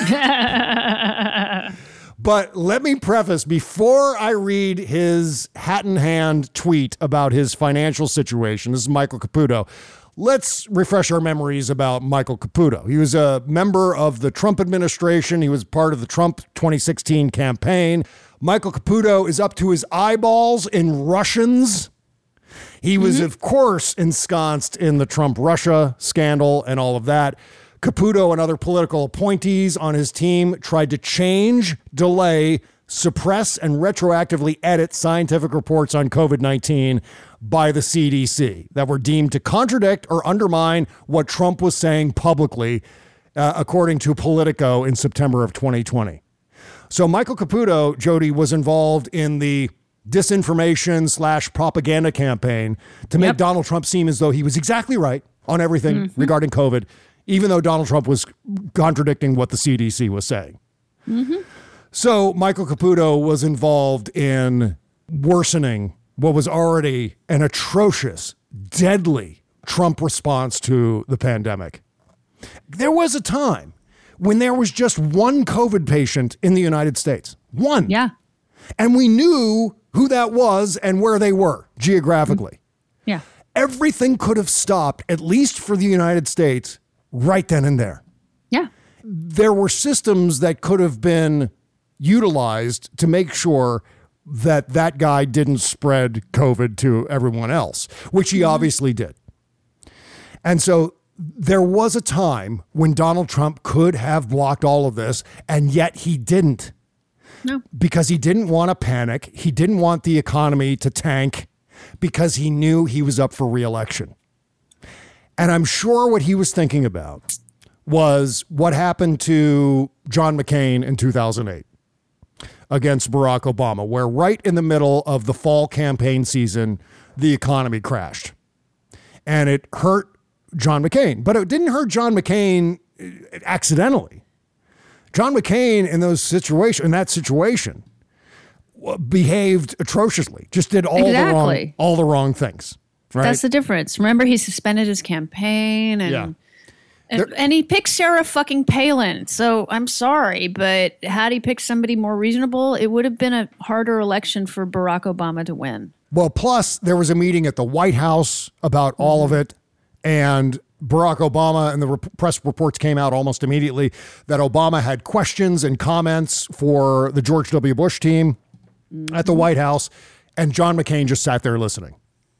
But let me preface, before I read his hat in hand tweet about his financial situation, this is Michael Caputo, let's refresh our memories about Michael Caputo. He was a member of the Trump administration. He was part of the Trump twenty sixteen campaign. Michael Caputo is up to his eyeballs in Russians. He was, mm-hmm. of course, ensconced in the Trump-Russia scandal and all of that. Caputo and other political appointees on his team tried to change, delay, suppress, and retroactively edit scientific reports on COVID nineteen by the C D C that were deemed to contradict or undermine what Trump was saying publicly, uh, according to Politico in September of twenty twenty. So Michael Caputo, Jody, was involved in the disinformation slash propaganda campaign to make Yep. Donald Trump seem as though he was exactly right on everything mm-hmm. regarding COVID, even though Donald Trump was contradicting what the C D C was saying. Mm-hmm. So Michael Caputo was involved in worsening what was already an atrocious, deadly Trump response to the pandemic. There was a time when there was just one COVID patient in the United States. One. Yeah. And we knew who that was and where they were geographically. Yeah. Everything could have stopped, at least for the United States, right then and there. Yeah. There were systems that could have been utilized to make sure that that guy didn't spread COVID to everyone else, which he mm-hmm. obviously did. And so there was a time when Donald Trump could have blocked all of this, and yet he didn't. No. Because he didn't want to panic. He didn't want the economy to tank because he knew he was up for re-election. And I'm sure what he was thinking about was what happened to John McCain in two thousand eight against Barack Obama, where right in the middle of the fall campaign season, the economy crashed. And it hurt John McCain, but it didn't hurt John McCain accidentally. John McCain in those situation, in that situation, behaved atrociously. Just did all exactly. the wrong, all the wrong things. Right? That's the difference. Remember, he suspended his campaign, and yeah. and, There, and he picked Sarah fucking Palin. So I'm sorry, but had he picked somebody more reasonable, it would have been a harder election for Barack Obama to win. Well, plus there was a meeting at the White House about mm-hmm. all of it, and Barack Obama, and the rep- press reports came out almost immediately that Obama had questions and comments for the George W. Bush team mm-hmm. at the White House, and John McCain just sat there listening.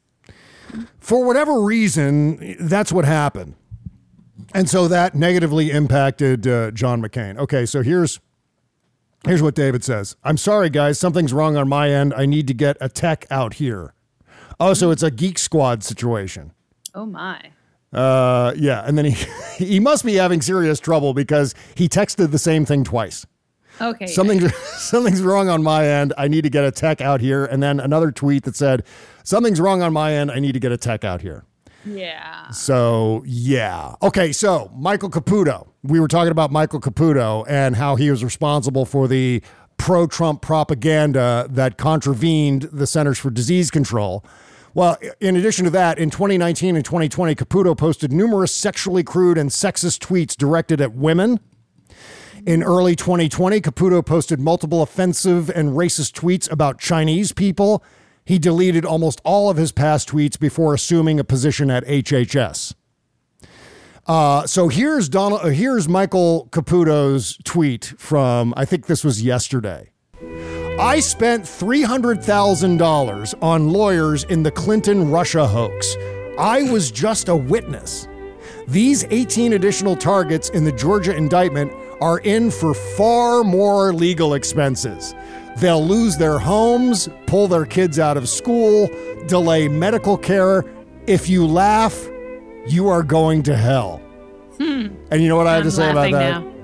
For whatever reason, that's what happened. And so that negatively impacted uh, John McCain. Okay, so here's here's what David says. I'm sorry, guys. Something's wrong on my end. I need to get a tech out here. Oh, so it's a Geek Squad situation. Oh, my. Uh, yeah, and then he he must be having serious trouble because he texted the same thing twice. Okay. Something, something's wrong on my end. I need to get a tech out here. And then another tweet that said, something's wrong on my end. I need to get a tech out here. Yeah. So, yeah. Okay, so Michael Caputo. We were talking about Michael Caputo and how he was responsible for the pro-Trump propaganda that contravened the Centers for Disease Control. Well, in addition to that, in twenty nineteen and twenty twenty, Caputo posted numerous sexually crude and sexist tweets directed at women. In early twenty twenty, Caputo posted multiple offensive and racist tweets about Chinese people. He deleted almost all of his past tweets before assuming a position at H H S. Uh, so here's Donald. Uh, here's Michael Caputo's tweet from, I think this was yesterday. I spent three hundred thousand dollars on lawyers in the Clinton-Russia hoax. I was just a witness. These eighteen additional targets in the Georgia indictment are in for far more legal expenses. They'll lose their homes, pull their kids out of school, delay medical care. If you laugh, you are going to hell. Hmm. And you know what I have I'm to say about that? now.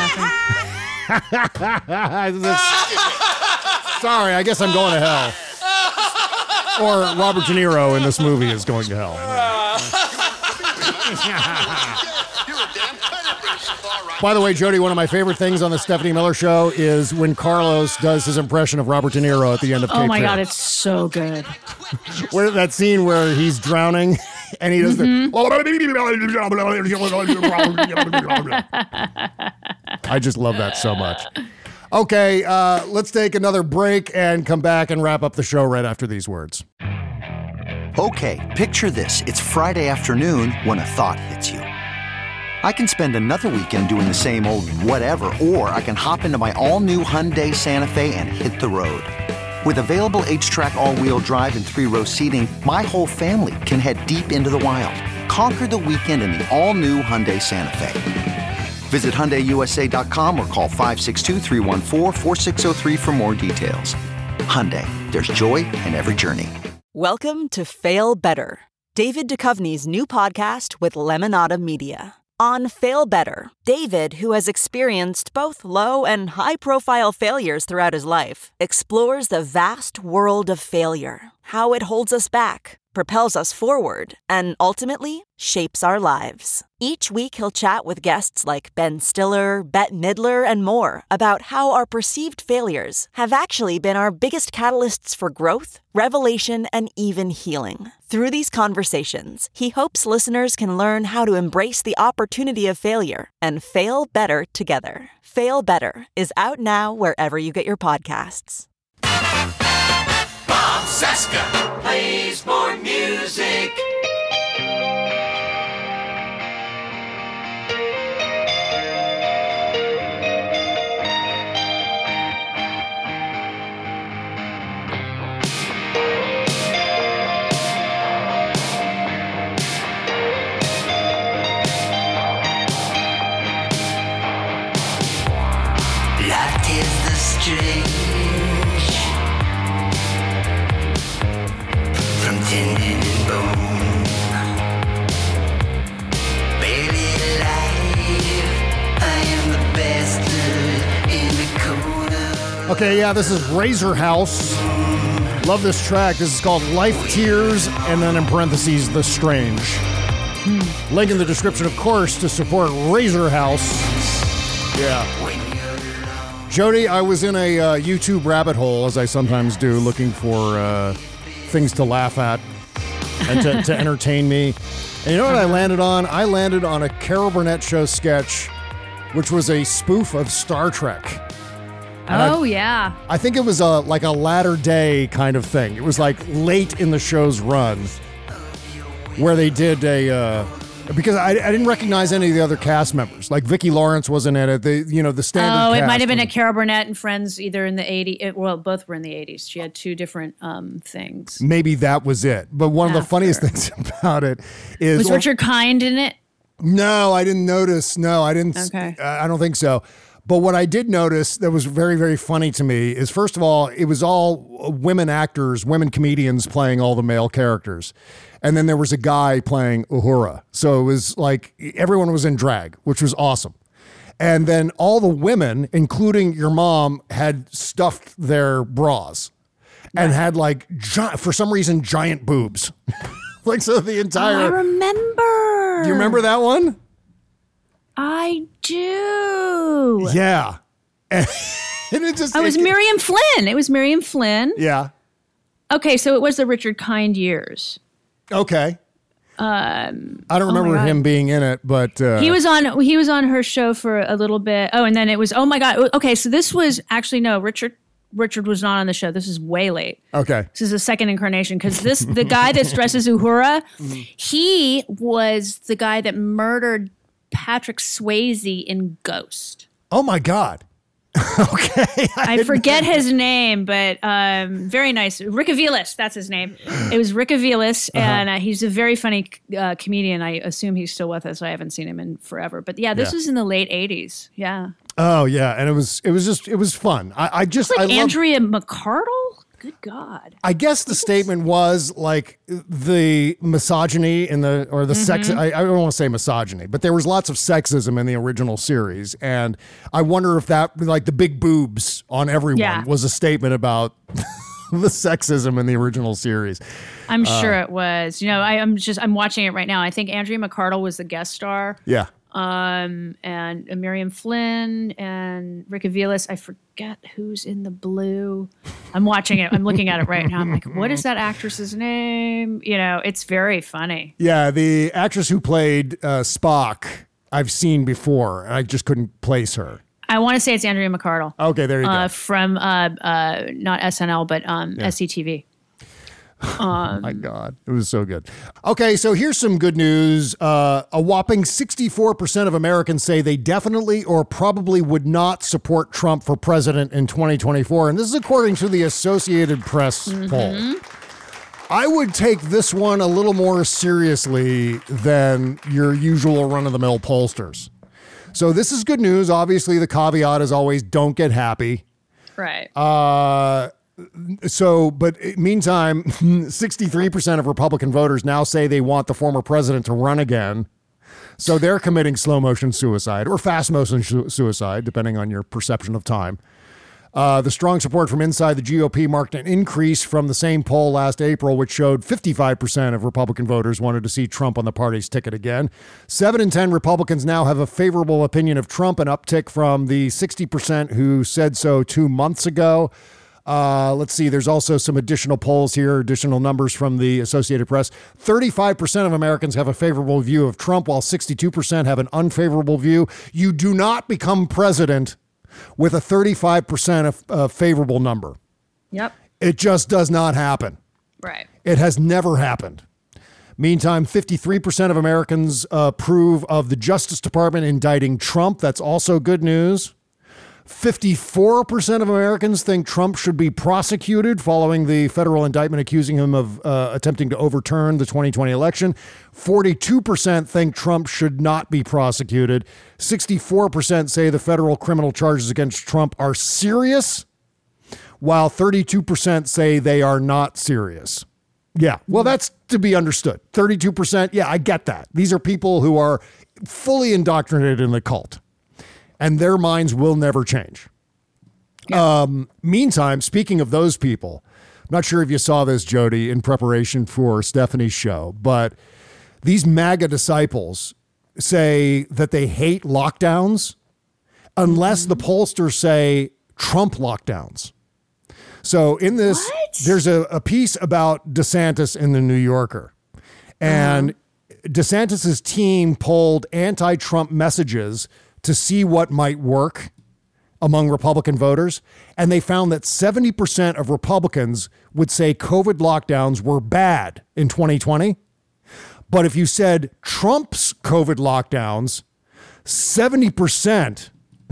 I'm laughing. Sorry, I guess I'm going to hell. Or Robert De Niro in this movie is going to hell. By the way, Jody, one of my favorite things on the Stephanie Miller Show is when Carlos does his impression of Robert De Niro at the end of Cape Oh my Fear. God, it's so good. Where that scene where he's drowning and he does Mm-hmm. the... I just love that so much. Okay, uh, let's take another break and come back and wrap up the show right after these words. Okay, picture this. It's Friday afternoon when a thought hits you. I can spend another weekend doing the same old whatever, or I can hop into my all-new Hyundai Santa Fe and hit the road. With available H-Track all-wheel drive and three-row seating, my whole family can head deep into the wild. Conquer the weekend in the all-new Hyundai Santa Fe. Visit Hyundai U S A dot com or call five six two, three one four, four six zero three for more details. Hyundai, there's joy in every journey. Welcome to Fail Better, David Duchovny's new podcast with Lemonada Media. On Fail Better, David, who has experienced both low and high-profile failures throughout his life, explores the vast world of failure, how it holds us back, propels us forward, and ultimately shapes our lives. Each week he'll chat with guests like Ben Stiller, Bette Midler, and more about how our perceived failures have actually been our biggest catalysts for growth, revelation, and even healing. Through these conversations, he hopes listeners can learn how to embrace the opportunity of failure and fail better together. Fail Better is out now wherever you get your podcasts. Bob Cesca plays more music. Life is the strange from tendon and bone. Baby, alive, I am the best in the corner. Okay, yeah, this is Razor House. Love this track. This is called Life Tears, and then in parentheses, The Strange. Hmm. Link in the description, of course, to support Razor House. Yeah. Jody, I was in a uh, YouTube rabbit hole, as I sometimes do, looking for uh, things to laugh at and to, to entertain me. And you know what I landed on? I landed on a Carol Burnett Show sketch, which was a spoof of Star Trek. And Oh, I, yeah. I think it was a like a latter day kind of thing. It was like late in the show's run where they did a... Uh, because I, I didn't recognize any of the other cast members. Like Vicki Lawrence wasn't in it. The you know the standard. Oh, it cast might have been was- a Carol Burnett and Friends either in the eighties. Well, both were in the eighties. She had two different um, things. Maybe that was it. But one of the After. funniest things about it is Was well, Richard Kind in it? No, I didn't notice. No, I didn't. Okay. Uh, I don't think so. But what I did notice that was very, very funny to me is, first of all, it was all women actors, women comedians playing all the male characters. And then there was a guy playing Uhura. So it was like everyone was in drag, which was awesome. And then all the women, including your mom, had stuffed their bras and had like, gi- for some reason, giant boobs. Like, so the entire. Oh, I remember. Do you remember that one? I do. Yeah. And it just. Oh, it was it, Miriam Flynn. It was Miriam Flynn. Yeah. Okay, so it was the Richard Kind years. Okay. Um, I don't remember oh him being in it, but uh, he was on. He was on her show for a little bit. Oh, and then it was. Oh my God. Okay, so this was actually no. Richard. Richard was not on the show. This is way late. Okay. This is a second incarnation because this the guy that dresses Uhura, mm-hmm. he was the guy that murdered Patrick Swayze in Ghost. Oh my God. Okay. I, I forget his name, but um, very nice. Rick Aviles, that's his name. It was Rick Aviles, uh-huh. and uh, he's a very funny uh, comedian. I assume he's still with us. I haven't seen him in forever. But yeah, this yeah. was in the late eighties. Yeah. Oh yeah, and it was it was just it was fun. I, I just like I Andrea love, McArdle. Good God. I guess the statement was like the misogyny in the or the mm-hmm. sex. I, I don't want to say misogyny, but there was lots of sexism in the original series, and I wonder if that like the big boobs on everyone yeah. was a statement about the sexism in the original series. I'm uh, sure it was. You know, I, I'm just I'm watching it right now. I think Andrea McArdle was the guest star. Yeah. Um and Miriam Flynn and Rick Aviles. I forget who's in the blue. I'm watching it. I'm looking at it right now. I'm like, what is that actress's name? You know, it's very funny. Yeah, the actress who played uh, Spock, I've seen before, and I just couldn't place her. I want to say it's Andrea McArdle. Okay, there you uh, go. From uh, uh, not S N L, but um, yeah. S C T V. Um, oh my God, it was so good. Okay, so here's some good news. Uh, a whopping sixty-four percent of Americans say they definitely or probably would not support Trump for president in twenty twenty-four. And this is according to the Associated Press mm-hmm. poll. I would take this one a little more seriously than your usual run-of-the-mill pollsters. So this is good news. Obviously, the caveat is always don't get happy. Right. Uh... So, but meantime, sixty-three percent of Republican voters now say they want the former president to run again. So they're committing slow motion suicide or fast motion su- suicide, depending on your perception of time. Uh, the strong support from inside the G O P marked an increase from the same poll last April, which showed fifty-five percent of Republican voters wanted to see Trump on the party's ticket again. Seven in ten Republicans now have a favorable opinion of Trump, an uptick from the sixty percent who said so two months ago. Uh, let's see. There's also some additional polls here, additional numbers from the Associated Press. thirty-five percent of Americans have a favorable view of Trump, while sixty-two percent have an unfavorable view. You do not become president with a thirty-five percent of, uh, favorable number. Yep. It just does not happen. Right. It has never happened. Meantime, fifty-three percent of Americans uh, approve of the Justice Department indicting Trump. That's also good news. fifty-four percent of Americans think Trump should be prosecuted following the federal indictment accusing him of uh, attempting to overturn the twenty twenty election. forty-two percent think Trump should not be prosecuted. sixty-four percent say the federal criminal charges against Trump are serious, while thirty-two percent say they are not serious. Yeah, well, that's to be understood. thirty-two percent, yeah, I get that. These are people who are fully indoctrinated in the cult, and their minds will never change. Yeah. Um, meantime, speaking of those people, I'm not sure if you saw this, Jody, in preparation for Stephanie's show, but these MAGA disciples say that they hate lockdowns unless mm-hmm. the pollsters say Trump lockdowns. So in this, what? there's a, a piece about DeSantis in the New Yorker, and uh-huh. DeSantis's team polled anti-Trump messages to see what might work among Republican voters. And they found that seventy percent of Republicans would say COVID lockdowns were bad in twenty twenty. But if you said Trump's COVID lockdowns, seventy percent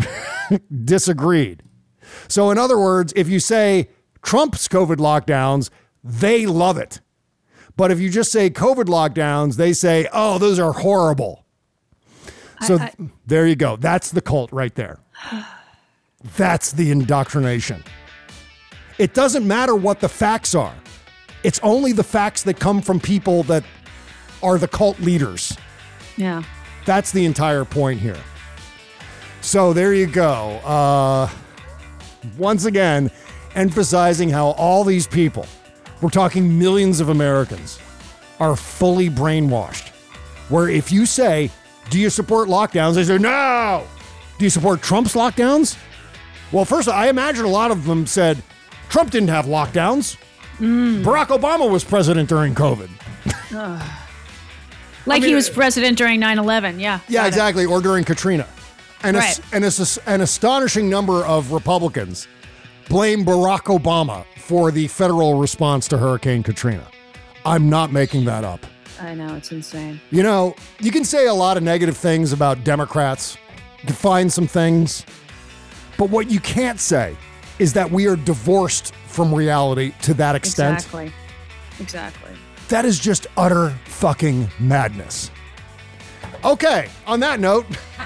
disagreed. So in other words, if you say Trump's COVID lockdowns, they love it. But if you just say COVID lockdowns, they say, oh, those are horrible. So I, I, there you go. That's the cult right there. That's the indoctrination. It doesn't matter what the facts are. It's only the facts that come from people that are the cult leaders. Yeah. That's the entire point here. So there you go. Uh, once again, emphasizing how all these people, we're talking millions of Americans, are fully brainwashed. Where if you say, do you support lockdowns? They say, no. Do you support Trump's lockdowns? Well, first, I imagine a lot of them said, Trump didn't have lockdowns. Mm. Barack Obama was president during COVID. Like I mean, he was president during nine eleven, yeah. Yeah, exactly, it. Or during Katrina. And, right. a, and a, an astonishing number of Republicans blame Barack Obama for the federal response to Hurricane Katrina. I'm not making that up. I know, it's insane. You know, you can say a lot of negative things about Democrats. You can find some things. But what you can't say is that we are divorced from reality to that extent. Exactly. Exactly. That is just utter fucking madness. Okay, on that note,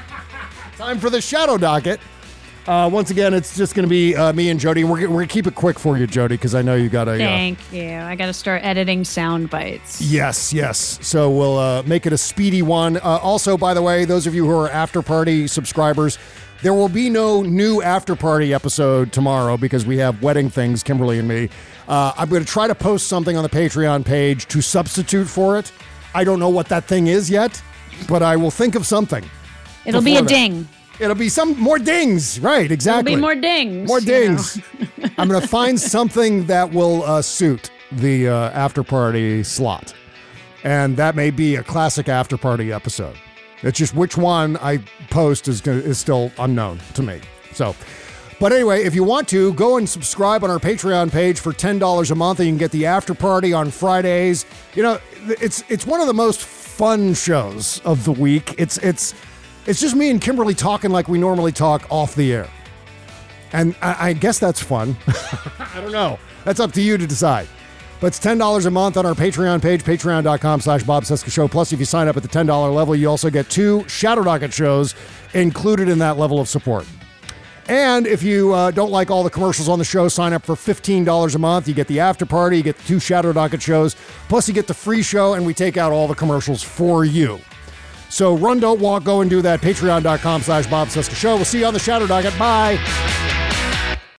time for the Shadow Docket. Uh, once again, it's just going to be uh, me and Jody. We're, we're going to keep it quick for you, Jody, because I know you got to... Thank uh, you. I got to start editing sound bites. Yes, yes. So we'll uh, make it a speedy one. Uh, also, by the way, those of you who are After Party subscribers, there will be no new After Party episode tomorrow because we have wedding things, Kimberly and me. Uh, I'm going to try to post something on the Patreon page to substitute for it. I don't know what that thing is yet, but I will think of something. It'll be a that. ding. It'll be some more dings. Right, exactly. It'll be more dings. More dings. You know? I'm going to find something that will uh, suit the uh, After Party slot. And that may be a classic After Party episode. It's just which one I post is gonna, is still unknown to me. So, but anyway, if you want to, go and subscribe on our Patreon page for ten dollars a month, and you can get the After Party on Fridays. You know, it's it's one of the most fun shows of the week. It's it's it's just me and Kimberly talking like we normally talk off the air, and I, I guess that's fun. I don't know. That's up to you to decide. But it's ten dollars a month on our Patreon page, patreon.com slash Bob Cesca Show. Plus, if you sign up at the ten dollars level, you also get two Shadow Docket shows included in that level of support. And if you uh, don't like all the commercials on the show, sign up for fifteen dollars a month. You get the After Party, you get the two Shadow Docket shows, plus you get the free show, and we take out all the commercials for you. So run, don't walk, go and do that. Patreon.com slash Bob Cesca Show. We'll see you on the Shadow Docket. Bye.